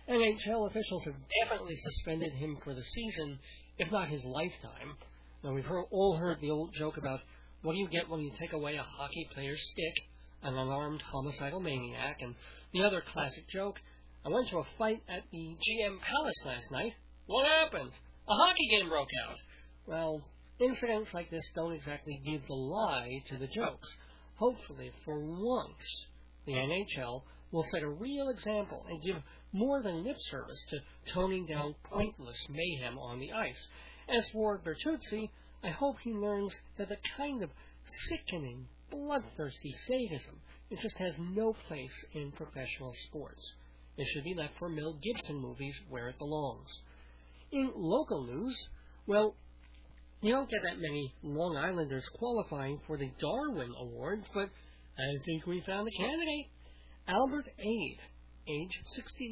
Speaker 2: NHL officials have definitely suspended him for the season, if not his lifetime. Now, we've all heard the old joke about what do you get when you take away a hockey player's stick, an unarmed homicidal maniac, and the other classic joke, I went to a fight at the GM Palace last night. What happened? A hockey game broke out. Well, incidents like this don't exactly give the lie to the jokes. Hopefully, for once, the NHL will set a real example and give more than lip service to toning down pointless mayhem on the ice. As for Bertuzzi, I hope he learns that the kind of sickening, bloodthirsty sadism, it just has no place in professional sports. It should be left for Mel Gibson movies where it belongs. In local news, well, you don't get that many Long Islanders qualifying for the Darwin Awards, but I think we found a candidate. Albert Ade, age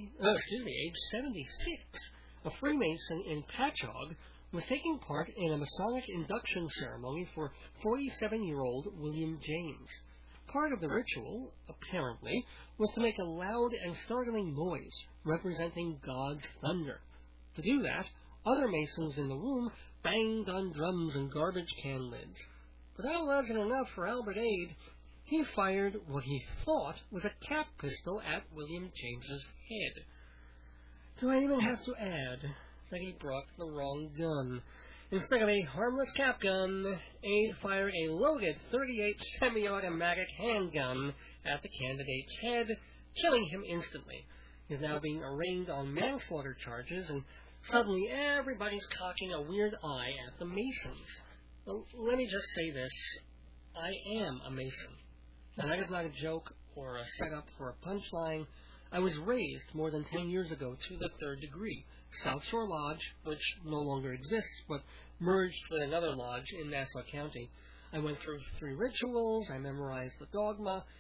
Speaker 2: 76, a Freemason in Patchogue, was taking part in a Masonic induction ceremony for 47-year-old William James. Part of the ritual, apparently, was to make a loud and startling noise representing God's thunder. To do that, other Masons in the room banged on drums and garbage can lids. But that wasn't enough for Albert Ade. He fired what he thought was a cap pistol at William James's head. Do I even have to add that he brought the wrong gun? Instead of a harmless cap gun, Ade fired a loaded .38 semi-automatic handgun at the candidate's head, killing him instantly. He's now being arraigned on manslaughter charges, and suddenly everybody's cocking a weird eye at the Masons. Well, let me just say this. I am a Mason. And that is not a joke or a setup for a punchline. I was raised more than 10 years ago to the 3rd degree, South Shore Lodge, which no longer exists, but merged with another lodge in Nassau County. I went through 3 rituals, I memorized the dogma,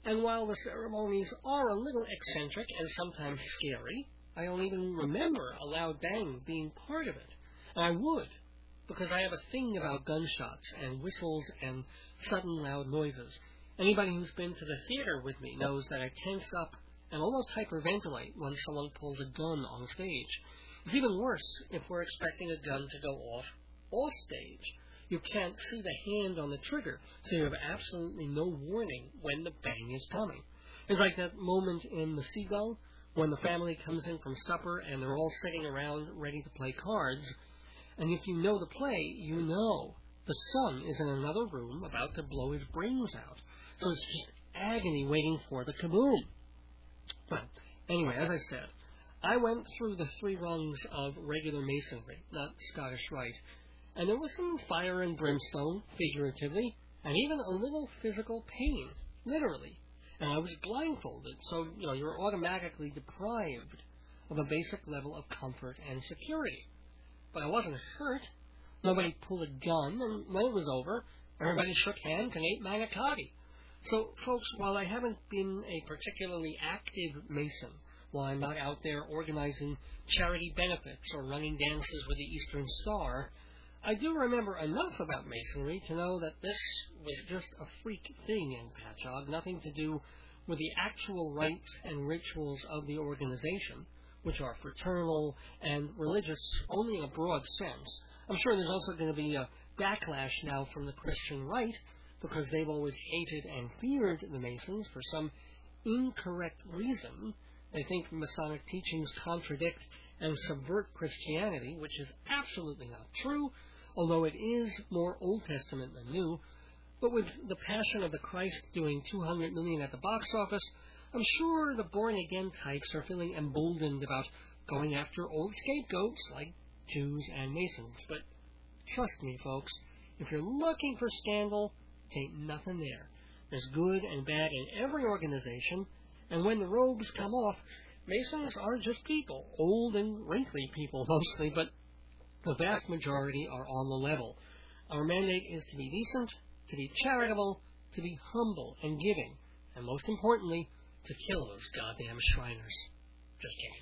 Speaker 2: And while the ceremonies are a little eccentric and sometimes scary, I don't even remember a loud bang being part of it. And I would, because I have a thing about gunshots and whistles and sudden loud noises. Anybody who's been to the theater with me knows that I tense up and almost hyperventilate when someone pulls a gun on stage. It's even worse if we're expecting a gun to go off stage. You can't see the hand on the trigger, so you have absolutely no warning when the bang is coming. It's like that moment in The Seagull when the family comes in from supper and they're all sitting around ready to play cards. And if you know the play, you know the son is in another room about to blow his brains out. So it's just agony waiting for the kaboom. Well, anyway, as I said, I went through the 3 rungs of regular masonry, not Scottish Rite, and there was some fire and brimstone, figuratively, and even a little physical pain, literally. And I was blindfolded, so, you're automatically deprived of a basic level of comfort and security. But I wasn't hurt. Nobody pulled a gun, and when it was over, everybody shook hands and ate manicotti. So, folks, while I haven't been a particularly active Mason, while I'm not out there organizing charity benefits or running dances with the Eastern Star, I do remember enough about Masonry to know that this was just a freak thing in Patchogue, nothing to do with the actual rites and rituals of the organization, which are fraternal and religious only in a broad sense. I'm sure there's also going to be a backlash now from the Christian right, because they've always hated and feared the Masons for some incorrect reason. They think Masonic teachings contradict and subvert Christianity, which is absolutely not true, although it is more Old Testament than New. But with the Passion of the Christ doing $200 million at the box office, I'm sure the born-again types are feeling emboldened about going after old scapegoats like Jews and Masons. But trust me, folks, if you're looking for scandal, it ain't nothing there. There's good and bad in every organization, and when the robes come off, Masons are just people, old and wrinkly people mostly, but the vast majority are on the level. Our mandate is to be decent, to be charitable, to be humble and giving, and most importantly, to kill those goddamn Shriners. Just kidding.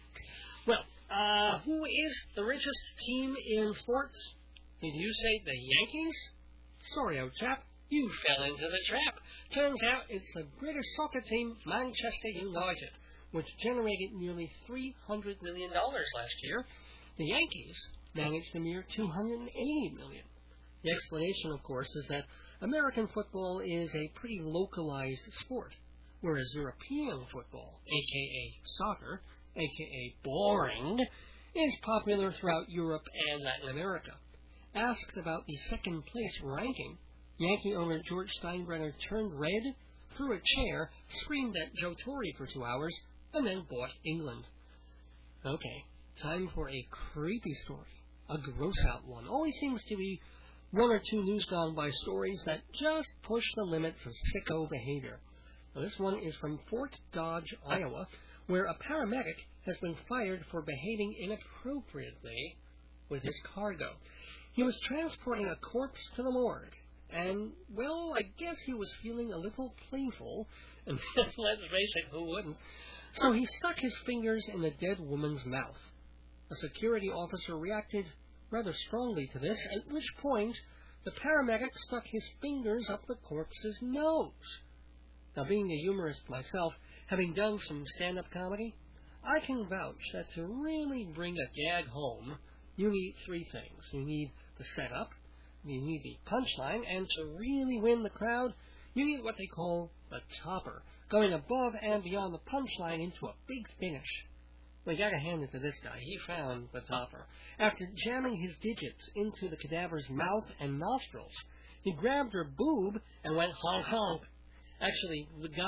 Speaker 2: Well, who is the richest team in sports? Did you say the Yankees? Sorry, old chap. You fell into the trap. Turns out it's the British soccer team, Manchester United, which generated nearly $300 million last year. The Yankees managed a mere $280 million. The explanation, of course, is that American football is a pretty localized sport, whereas European football, a.k.a. soccer, a.k.a. boring, is popular throughout Europe and Latin America. Asked about the second-place ranking, Yankee owner George Steinbrenner turned red, threw a chair, screamed at Joe Torre for 2 hours, and then bought England. Okay, time for a creepy story, a gross-out one. Always seems to be 1 or 2 news-gone-by stories that just push the limits of sicko behavior. Now, this one is from Fort Dodge, Iowa, where a paramedic has been fired for behaving inappropriately with his cargo. He was transporting a corpse to the morgue, and, well, I guess he was feeling a little playful, and let's face it, who wouldn't? So he stuck his fingers in the dead woman's mouth. A security officer reacted rather strongly to this, at which point the paramedic stuck his fingers up the corpse's nose. Now, being a humorist myself, having done some stand-up comedy, I can vouch that to really bring a gag home, you need 3 things. You need the setup, you need the punchline, and to really win the crowd, you need what they call the topper, going above and beyond the punchline into a big finish. We gotta hand it to this guy. He found the topper. After jamming his digits into the cadaver's mouth and nostrils, he grabbed her boob and went honk honk. Actually,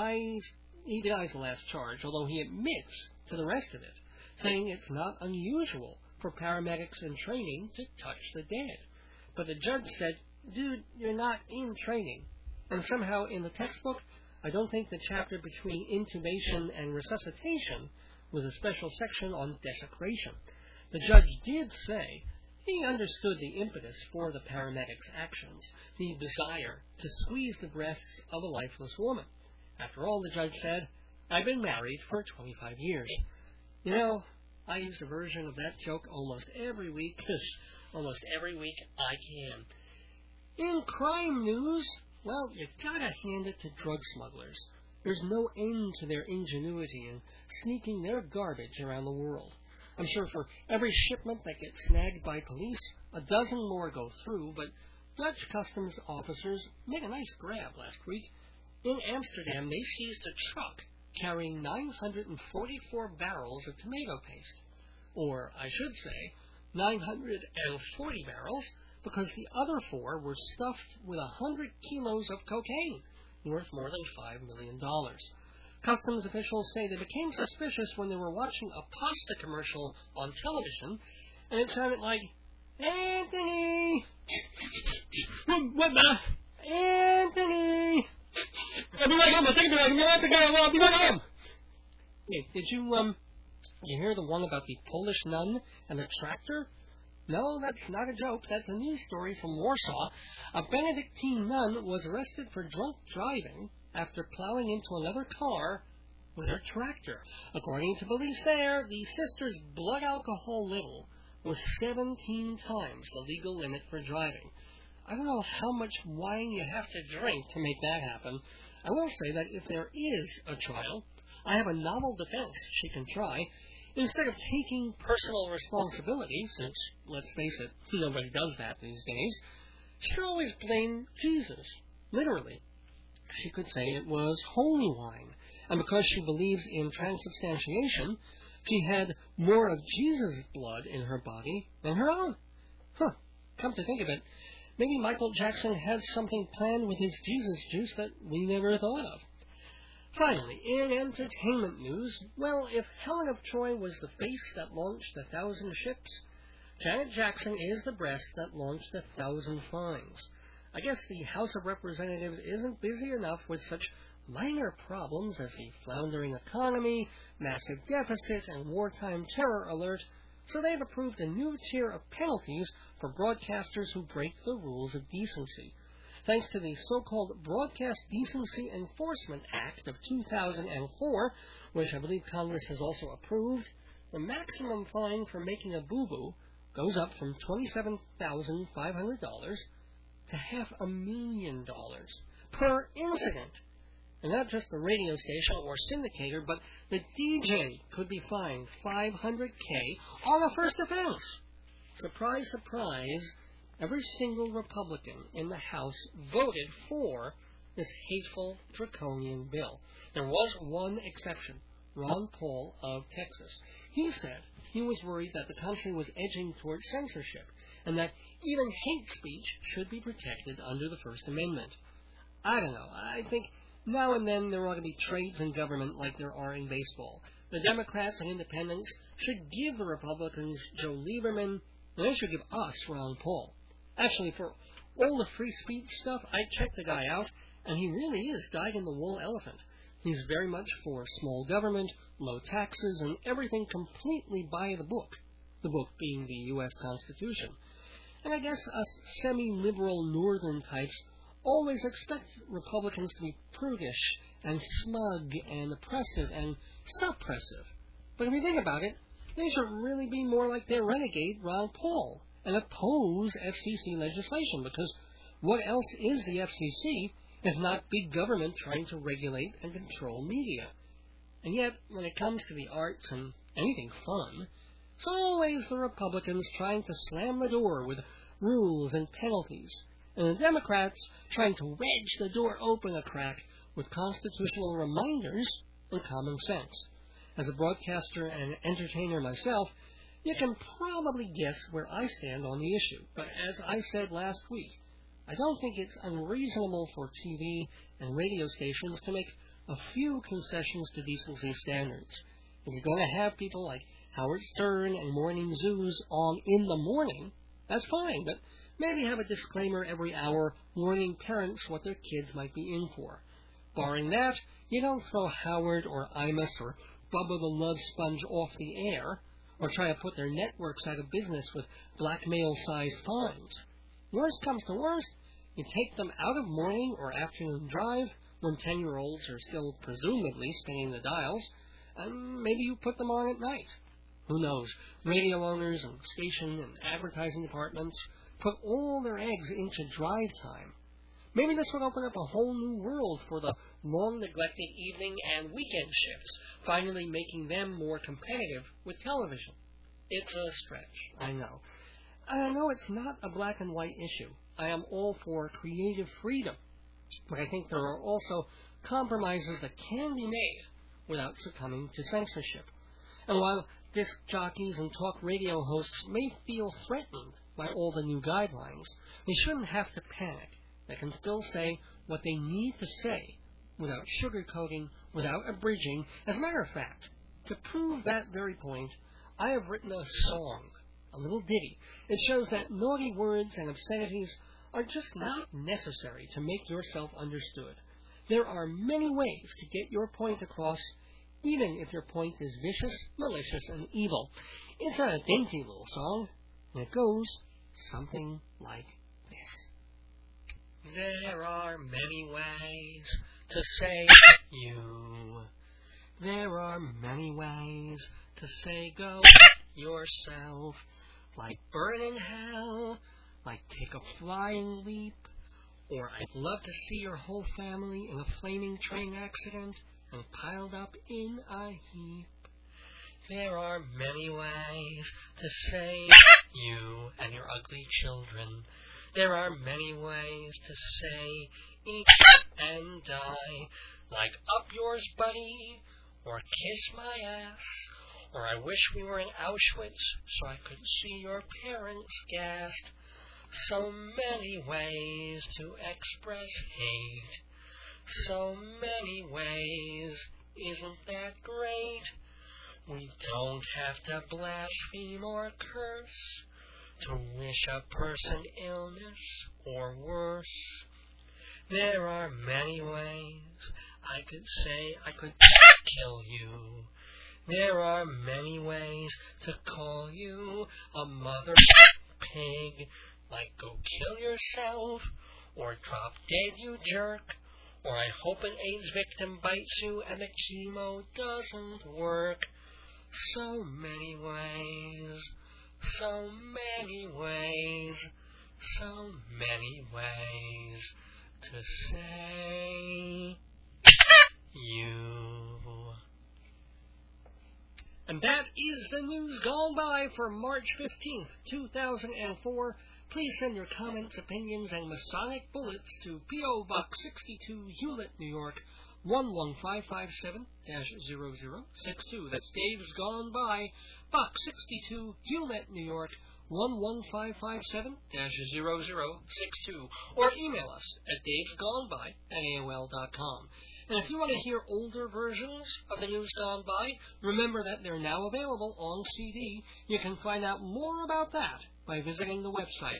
Speaker 2: he denies the last charge, although he admits to the rest of it, saying it's not unusual for paramedics in training to touch the dead. But the judge said, dude, you're not in training. And somehow in the textbook, I don't think the chapter between intubation and resuscitation was a special section on desecration. The judge did say he understood the impetus for the paramedic's actions, the desire to squeeze the breasts of a lifeless woman. After all, the judge said, I've been married for 25 years. You know, I use a version of that joke almost every week, because almost every week I can. In crime news, well, you gotta hand it to drug smugglers. There's no end to their ingenuity in sneaking their garbage around the world. I'm sure for every shipment that gets snagged by police, a dozen more go through, but Dutch customs officers made a nice grab last week. In Amsterdam, they seized a truck carrying 944 barrels of tomato paste. Or, I should say, 940 barrels, because the other 4 were stuffed with 100 kilos of cocaine, worth more than $5 million. Customs officials say they became suspicious when they were watching a pasta commercial on television, and it sounded like, Anthony! What the? Anthony! Hey, did you hear the one about the Polish nun and the tractor? No, that's not a joke. That's a news story from Warsaw. A Benedictine nun was arrested for drunk driving after plowing into another car with her tractor. According to police there, the sister's blood alcohol level was 17 times the legal limit for driving. I don't know how much wine you have to drink to make that happen. I will say that if there is a trial, I have a novel defense she can try. Instead of taking personal responsibility, since, let's face it, nobody does that these days, she could always blame Jesus, literally. She could say it was holy wine, and because she believes in transubstantiation, she had more of Jesus' blood in her body than her own. Come to think of it, maybe Michael Jackson has something planned with his Jesus juice that we never thought of. Finally, in entertainment news, well, if Helen of Troy was the face that launched 1,000 ships, Janet Jackson is the breast that launched 1,000 finds. I guess the House of Representatives isn't busy enough with such minor problems as the floundering economy, massive deficit, and wartime terror alert, so they've approved a new tier of penalties for broadcasters who break the rules of decency. Thanks to the so-called Broadcast Decency Enforcement Act of 2004, which I believe Congress has also approved, the maximum fine for making a boo-boo goes up from $27,500 to $500,000 per incident. And not just the radio station or syndicator, but the DJ could be fined $500K on the first offense. Surprise, surprise. Every single Republican in the House voted for this hateful, draconian bill. There was one exception, Ron Paul of Texas. He said he was worried that the country was edging toward censorship and that even hate speech should be protected under the First Amendment. I don't know. I think now and then there ought to be trades in government like there are in baseball. The Democrats and independents should give the Republicans Joe Lieberman, and they should give us Ron Paul. Actually, for all the free speech stuff, I checked the guy out, and he really is dyed-in-the-wool elephant. He's very much for small government, low taxes, and everything completely by the book being the U.S. Constitution. And I guess us semi-liberal northern types always expect Republicans to be prudish and smug and oppressive and suppressive. But if you think about it, they should really be more like their renegade Ron Paul and oppose FCC legislation, because what else is the FCC if not big government trying to regulate and control media? And yet, when it comes to the arts and anything fun, it's always the Republicans trying to slam the door with rules and penalties, and the Democrats trying to wedge the door open a crack with constitutional reminders and common sense. As a broadcaster and entertainer myself, you can probably guess where I stand on the issue, but as I said last week, I don't think it's unreasonable for TV and radio stations to make a few concessions to decency standards. If you're going to have people like Howard Stern and Morning Zoos on in the morning, that's fine, but maybe have a disclaimer every hour warning parents what their kids might be in for. Barring that, you don't throw Howard or Imus or Bubba the Love Sponge off the air, or try to put their networks out of business with blackmail-sized fines. Worst comes to worst, you take them out of morning or afternoon drive, when 10-year-olds are still presumably spinning the dials, and maybe you put them on at night. Who knows? Radio owners and station and advertising departments put all their eggs into drive time. Maybe this would open up a whole new world for the long-neglected evening and weekend shifts, finally making them more competitive with television. It's a stretch, I know. I know it's not a black and white issue. I am all for creative freedom, but I think there are also compromises that can be made without succumbing to censorship. And while disc jockeys and talk radio hosts may feel threatened by all the new guidelines, they shouldn't have to panic. They can still say what they need to say without sugarcoating, without abridging. As a matter of fact, to prove that very point, I have written a song, a little ditty. It shows that naughty words and obscenities are just not necessary to make yourself understood. There are many ways to get your point across, even if your point is vicious, malicious, and evil. It's a dainty little song, and it goes something like this. There are many ways to say you. There are many ways to say go yourself. Like burn in hell, like take a flying leap, or I'd love to see your whole family in a flaming train accident and piled up in a heap. There are many ways to say you and your ugly children. There are many ways to say eat and die, like up yours, buddy, or kiss my ass, or I wish we were in Auschwitz so I could see your parents gassed. So many ways to express hate. So many ways, isn't that great? We don't have to blaspheme or curse to wish a person illness or worse. There are many ways I could say I could kill you. There are many ways to call you a mother pig, like go kill yourself, or drop dead you jerk, or I hope an AIDS victim bites you and the chemo doesn't work. So many ways, so many ways, so many ways to say you. And that is the news gone by for March 15th, 2004. Please send your comments, opinions, and Masonic bullets to P.O. Box 62, Hewlett, New York, 11557-0062. That's Dave's Gone By, Box 62, Hewlett, New York, 11557-0062. Or email us at davesgoneby@AOL.com. And if you want to hear older versions of the news gone by, remember that they're now available on CD. You can find out more about that by visiting the website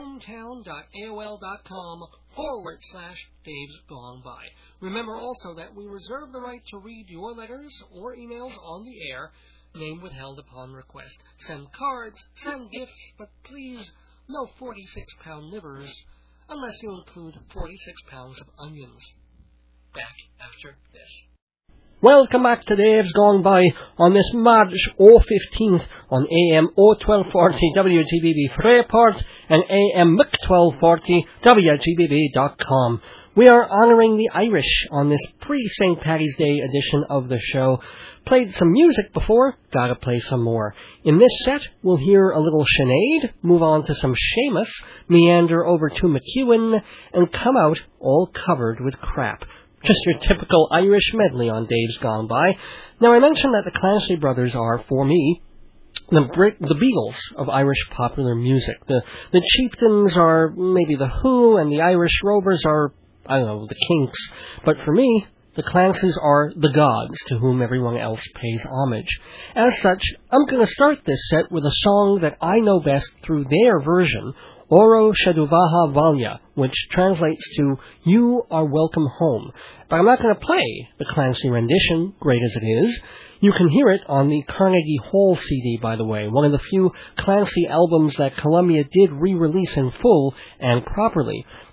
Speaker 2: hometown.aol.com/Dave's Gone By. Remember also that we reserve the right to read your letters or emails on the air, name withheld upon request. Send cards, send gifts, but please no 46-pound livers, unless you include 46 pounds of onions. Back after this. Welcome back to Dave's Gone By on this March 15th on AM 1240 WGBB Freeport and AM 1240 WGBB.com. We are honouring the Irish on this pre-St. Paddy's Day edition of the show. Played some music before, gotta play some more. In this set, we'll hear a little Sinead, move on to some Seamus, meander over to McEwen, and come out all covered with crap. Just your typical Irish medley on Dave's Gone By. Now, I mentioned that the Clancy brothers are, for me, the Beatles of Irish popular music. The Chieftains are maybe the Who, and the Irish Rovers are, I don't know, the Kinks. But for me, the Clancys are the gods to whom everyone else pays homage. As such, I'm going to start this set with a song that I know best through their version, Oro Shaduvaha Valya, which translates to, You Are Welcome Home. But I'm not going to play the Clancy rendition, great as it is. You can hear it on the Carnegie Hall CD, by the way, one of the few Clancy albums that Columbia did re-release in full and properly. But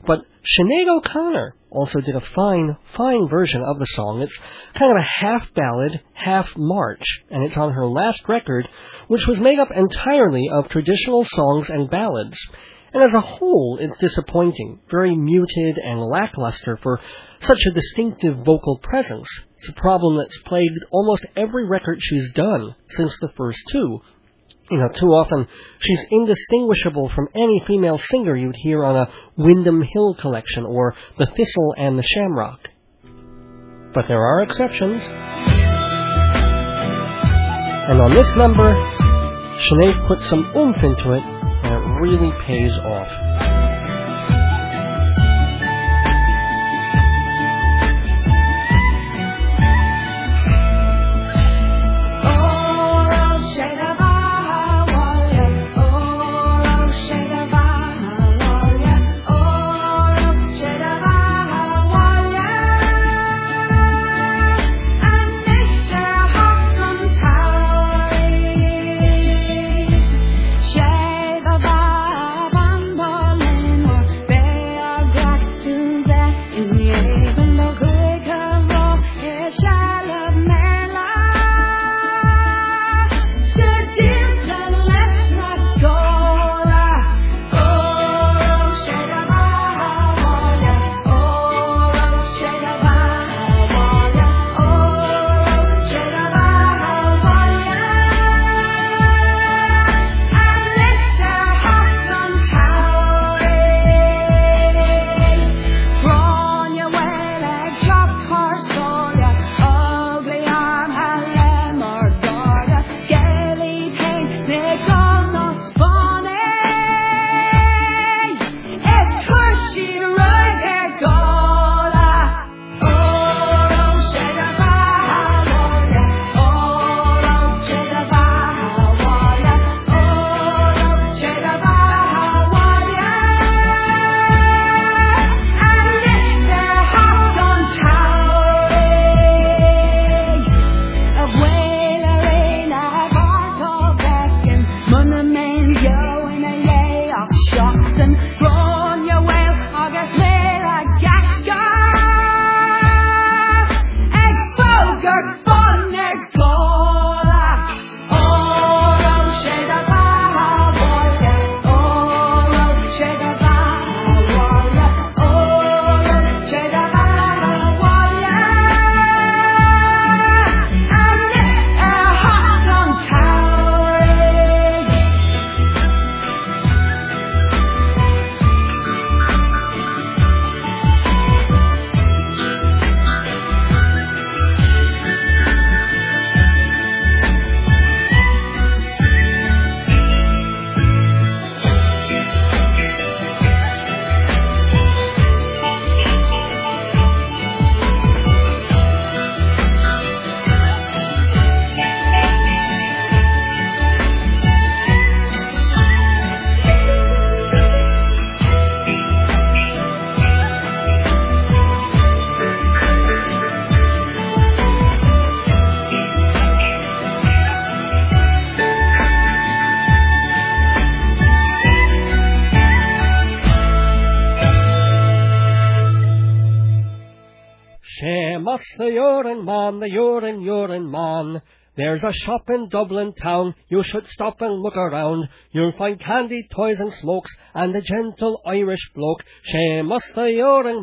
Speaker 2: Sinead O'Connor also did a fine version of the song. It's kind of a half ballad, half march, and it's on her last record, which was made up entirely of traditional songs and ballads. And as a whole, it's disappointing, very muted and lackluster for such a distinctive vocal presence. It's a problem that's plagued almost every record she's done since the first two. Too often she's indistinguishable from any female singer you'd hear on a Windham Hill collection or The Thistle and the Shamrock. But there are exceptions. And on this number, Sinead put some oomph into it, and it really pays off. The urine man. There's a shop in Dublin town, you should stop and look around. You'll find candy, toys and smokes, and a gentle Irish bloke. Seamus the urine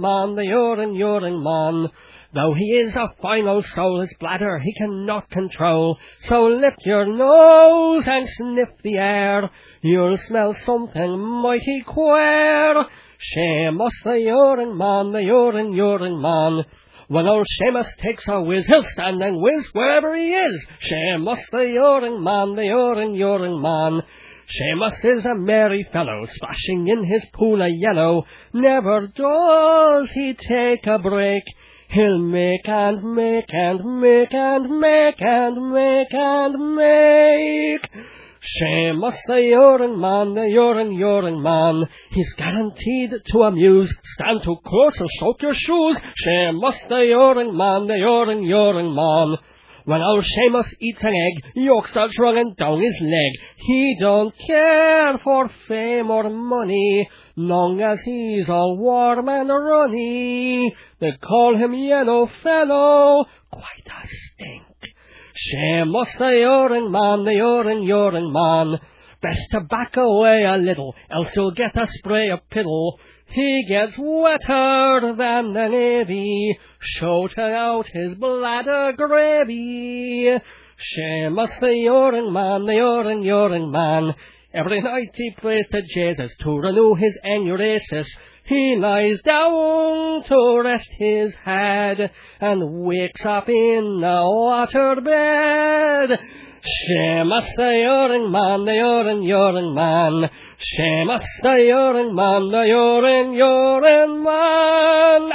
Speaker 2: man. Though he is a fine old soul, his bladder he cannot control. So lift your nose and sniff the air, you'll smell something mighty queer. Seamus the urine man. When old Seamus takes a whiz, he'll stand and whiz wherever he is. Seamus the urine man. Seamus is a merry fellow, splashing in his pool of yellow. Never does he take a break. He'll make and make and make and make and make and make. Seamus the urine man. He's guaranteed to amuse. Stand too close and soak your shoes. Seamus the urine man. When old Seamus eats an egg, yolk starts running down his leg. He don't care for fame or money, long as he's all warm and runny. They call him Yellow Fellow, quite a stink. Seamus the Yoring man, best to back away a little, else you'll get a spray of piddle. He gets wetter than the navy, shouting out his bladder gravy. Seamus the Yoring man, every night he prays to Jesus to renew his enuresis. He lies down to rest his head and wakes up in a water bed. Seamus the Yoring man, Seamus the Yoring man.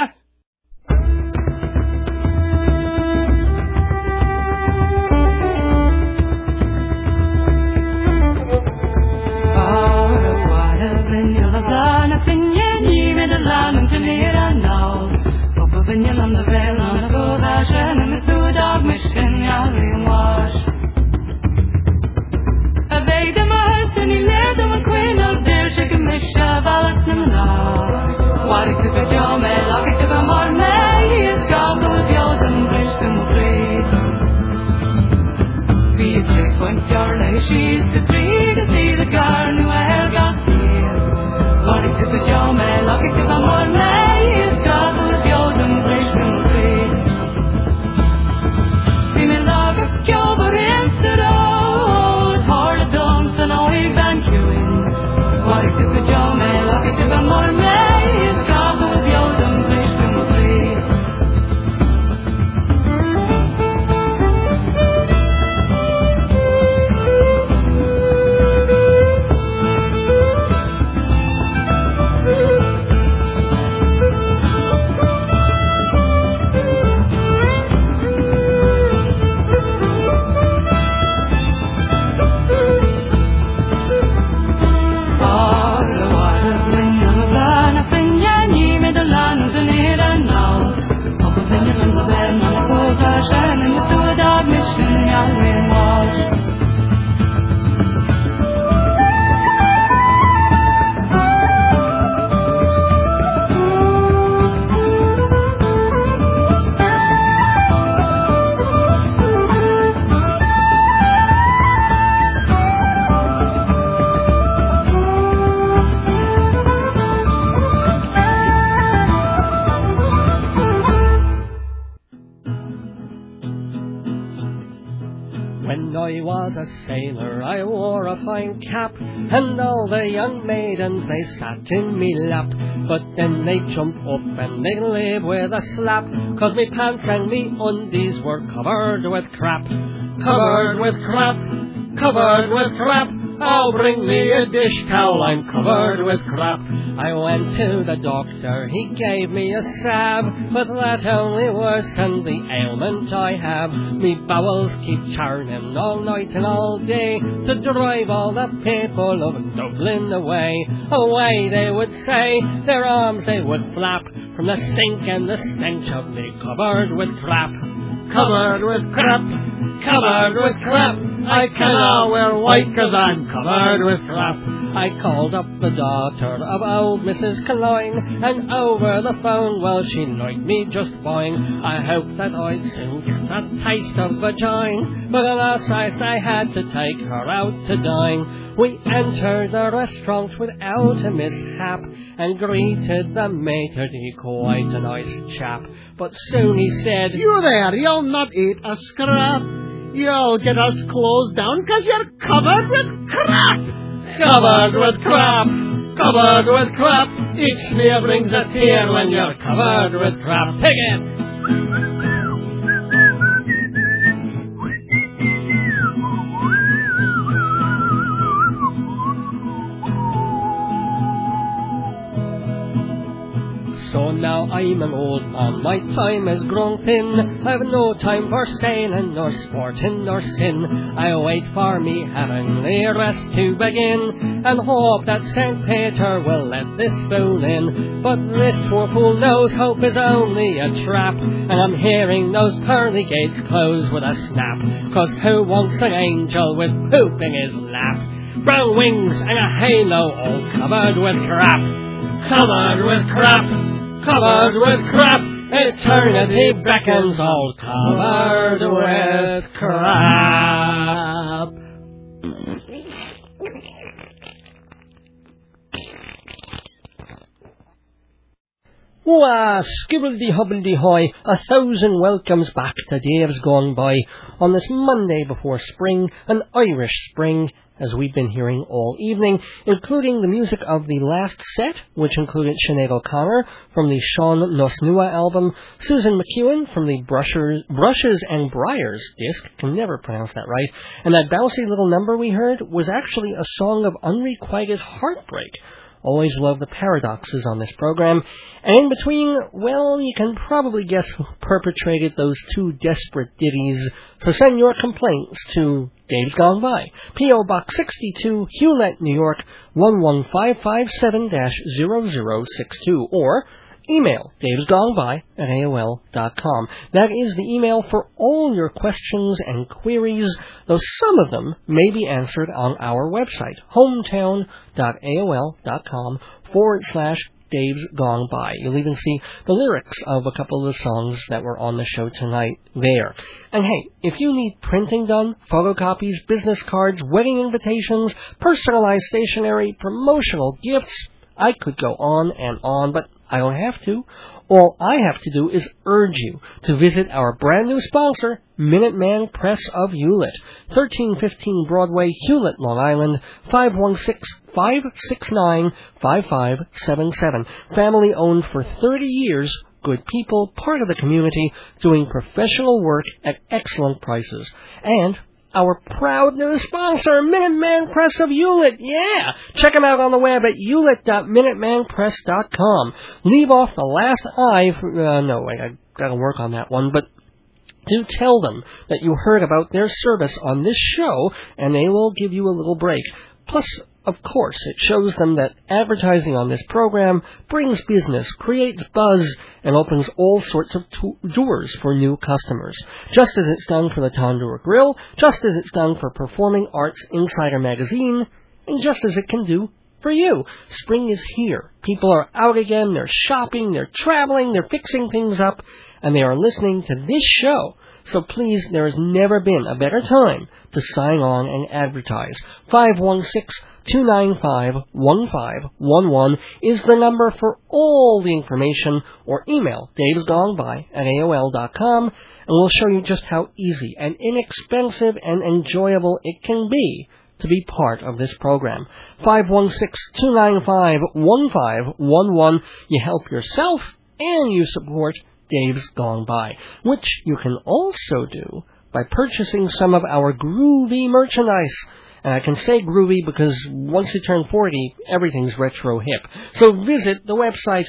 Speaker 4: She's the tree to see the girl who ever got here. What is the job, man? Look at the one man. He's got the young Christian tree. See me love a job or instead of hard dumps and all we've been queuing. What is the job, man? Look at the one man. He's got the young Christian tree.
Speaker 2: A sailor, I wore a fine cap, and all the young maidens, they sat in me lap. But then they jump up and they leave with a slap, 'cause me pants and me undies were covered with crap. Covered with crap, covered with crap. Oh, bring me a dish towel, I'm covered with crap. I went to the doctor, he gave me a salve, but that only worsened the ailment I have. Me bowels keep churning all night and all day, to drive all the people of Dublin away. Away they would say, their arms they would flap, from the stink and the stench of me covered with crap. Covered with crap, covered with crap. I cannot wear white 'cause I'm covered with crap. I called up the daughter of old Mrs. Cloyne, and over the phone, well, she liked me just fine. I hoped that I'd soon get a taste of vagina, but alas, I had to take her out to dine. We entered the restaurant without a mishap, and greeted the maitre d', quite a nice chap. But soon he said,
Speaker 5: "You there, you'll not eat a scrap. You'll get us closed down 'cause you're covered with crap."
Speaker 2: Covered with crap, covered with crap. Each smear brings a tear when you're covered with crap. Take it! So now I'm an old man, my time has grown thin. I've no time for sailing, nor sporting, nor sin. I wait for me heavenly rest to begin, and hope that St. Peter will let this fool in. But this poor fool knows hope is only a trap, and I'm hearing those pearly gates close with a snap. 'Cause who wants an angel with poop in his lap? Brown wings and a halo all covered with crap. Covered with crap, covered with crap. Eternity beckons all covered with crap. Wah, skibbledy-hubbledy-hoy, 1,000 welcomes back to Dave's Gone By on this Monday before spring, an Irish spring, as we've been hearing all evening, including the music of the last set, which included Sinead O'Connor from the Sean Nosnua album, Susan McEwen from the Brushes and Briars disc, can never pronounce that right, and that bouncy little number we heard was actually a song of unrequited heartbreak. Always love the paradoxes on this program. And in between, well, you can probably guess who perpetrated those two desperate ditties. So send your complaints to Dave's Gone By, P.O. Box 62, Hewlett, New York, 11557-0062, or email davesgoneby@aol.com. That is the email for all your questions and queries, though some of them may be answered on our website, hometown.aol.com/Dave's Gone By. You'll even see the lyrics of a couple of the songs that were on the show tonight there. And hey, if you need printing done, photocopies, business cards, wedding invitations, personalized stationery, promotional gifts, I could go on, but I don't have to. All I have to do is urge you to visit our brand new sponsor, Minuteman Press of Hewlett, 1315 Broadway, Hewlett, Long Island, 516-569-5577. Family owned for 30 years, good people, part of the community, doing professional work at excellent prices. And our proud new sponsor, Minuteman Press of Hewlett. Yeah! Check them out on the web at hewlett.minutemanpress.com. Leave off the last I. I gotta work on that one, but do tell them that you heard about their service on this show, and they will give you a little break. Plus, of course, it shows them that advertising on this program brings business, creates buzz, and opens all sorts of doors for new customers. Just as it's done for the Tandoor Grill, just as it's done for Performing Arts Insider Magazine, and just as it can do for you. Spring is here. People are out again, they're shopping, they're traveling, they're fixing things up, and they are listening to this show. So please, there has never been a better time to sign on and advertise. 516-295-1511 is the number for all the information, or email davesgoneby@aol.com, and we'll show you just how easy and inexpensive and enjoyable it can be to be part of this program. 516-295-1511. You help yourself and you support Dave's Gone By, which you can also do by purchasing some of our groovy merchandise. And I can say groovy because once you turn 40, everything's retro hip. So visit the website,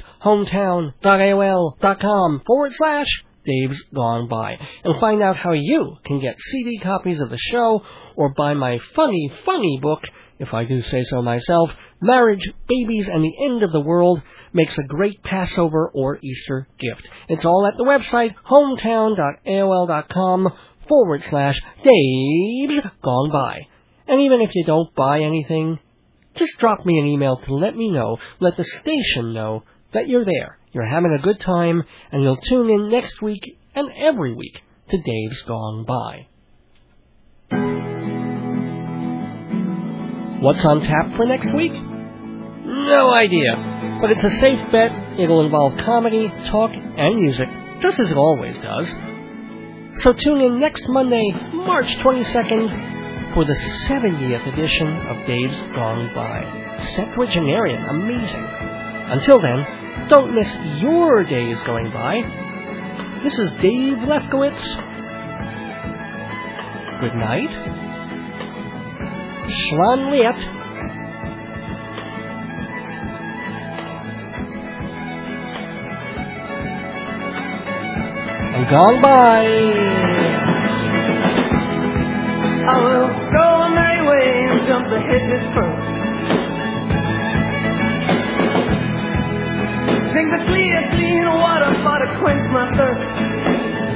Speaker 2: hometown.aol.com/Dave's Gone By, and find out how you can get CD copies of the show or buy my funny book, if I do say so myself, Marriage, Babies, and the End of the World. Makes a great Passover or Easter gift. It's all at the website, hometown.aol.com/Dave's Gone By. And even if you don't buy anything, just drop me an email to let me know, let the station know that you're there, you're having a good time, and you'll tune in next week and every week to Dave's Gone By. What's on tap for next week? No idea. But it's a safe bet. It'll involve comedy, talk, and music, just as it always does. So tune in next Monday, March 22nd, for the 70th edition of Dave's Gone By. Septuagenarian, amazing. Until then, don't miss your days going by. This is Dave Lefkowitz. Good night. Shlan Liet. and gone by.
Speaker 6: I will go a merry way and jump the hedges first. Drink the clear, clean water for to quench my thirst.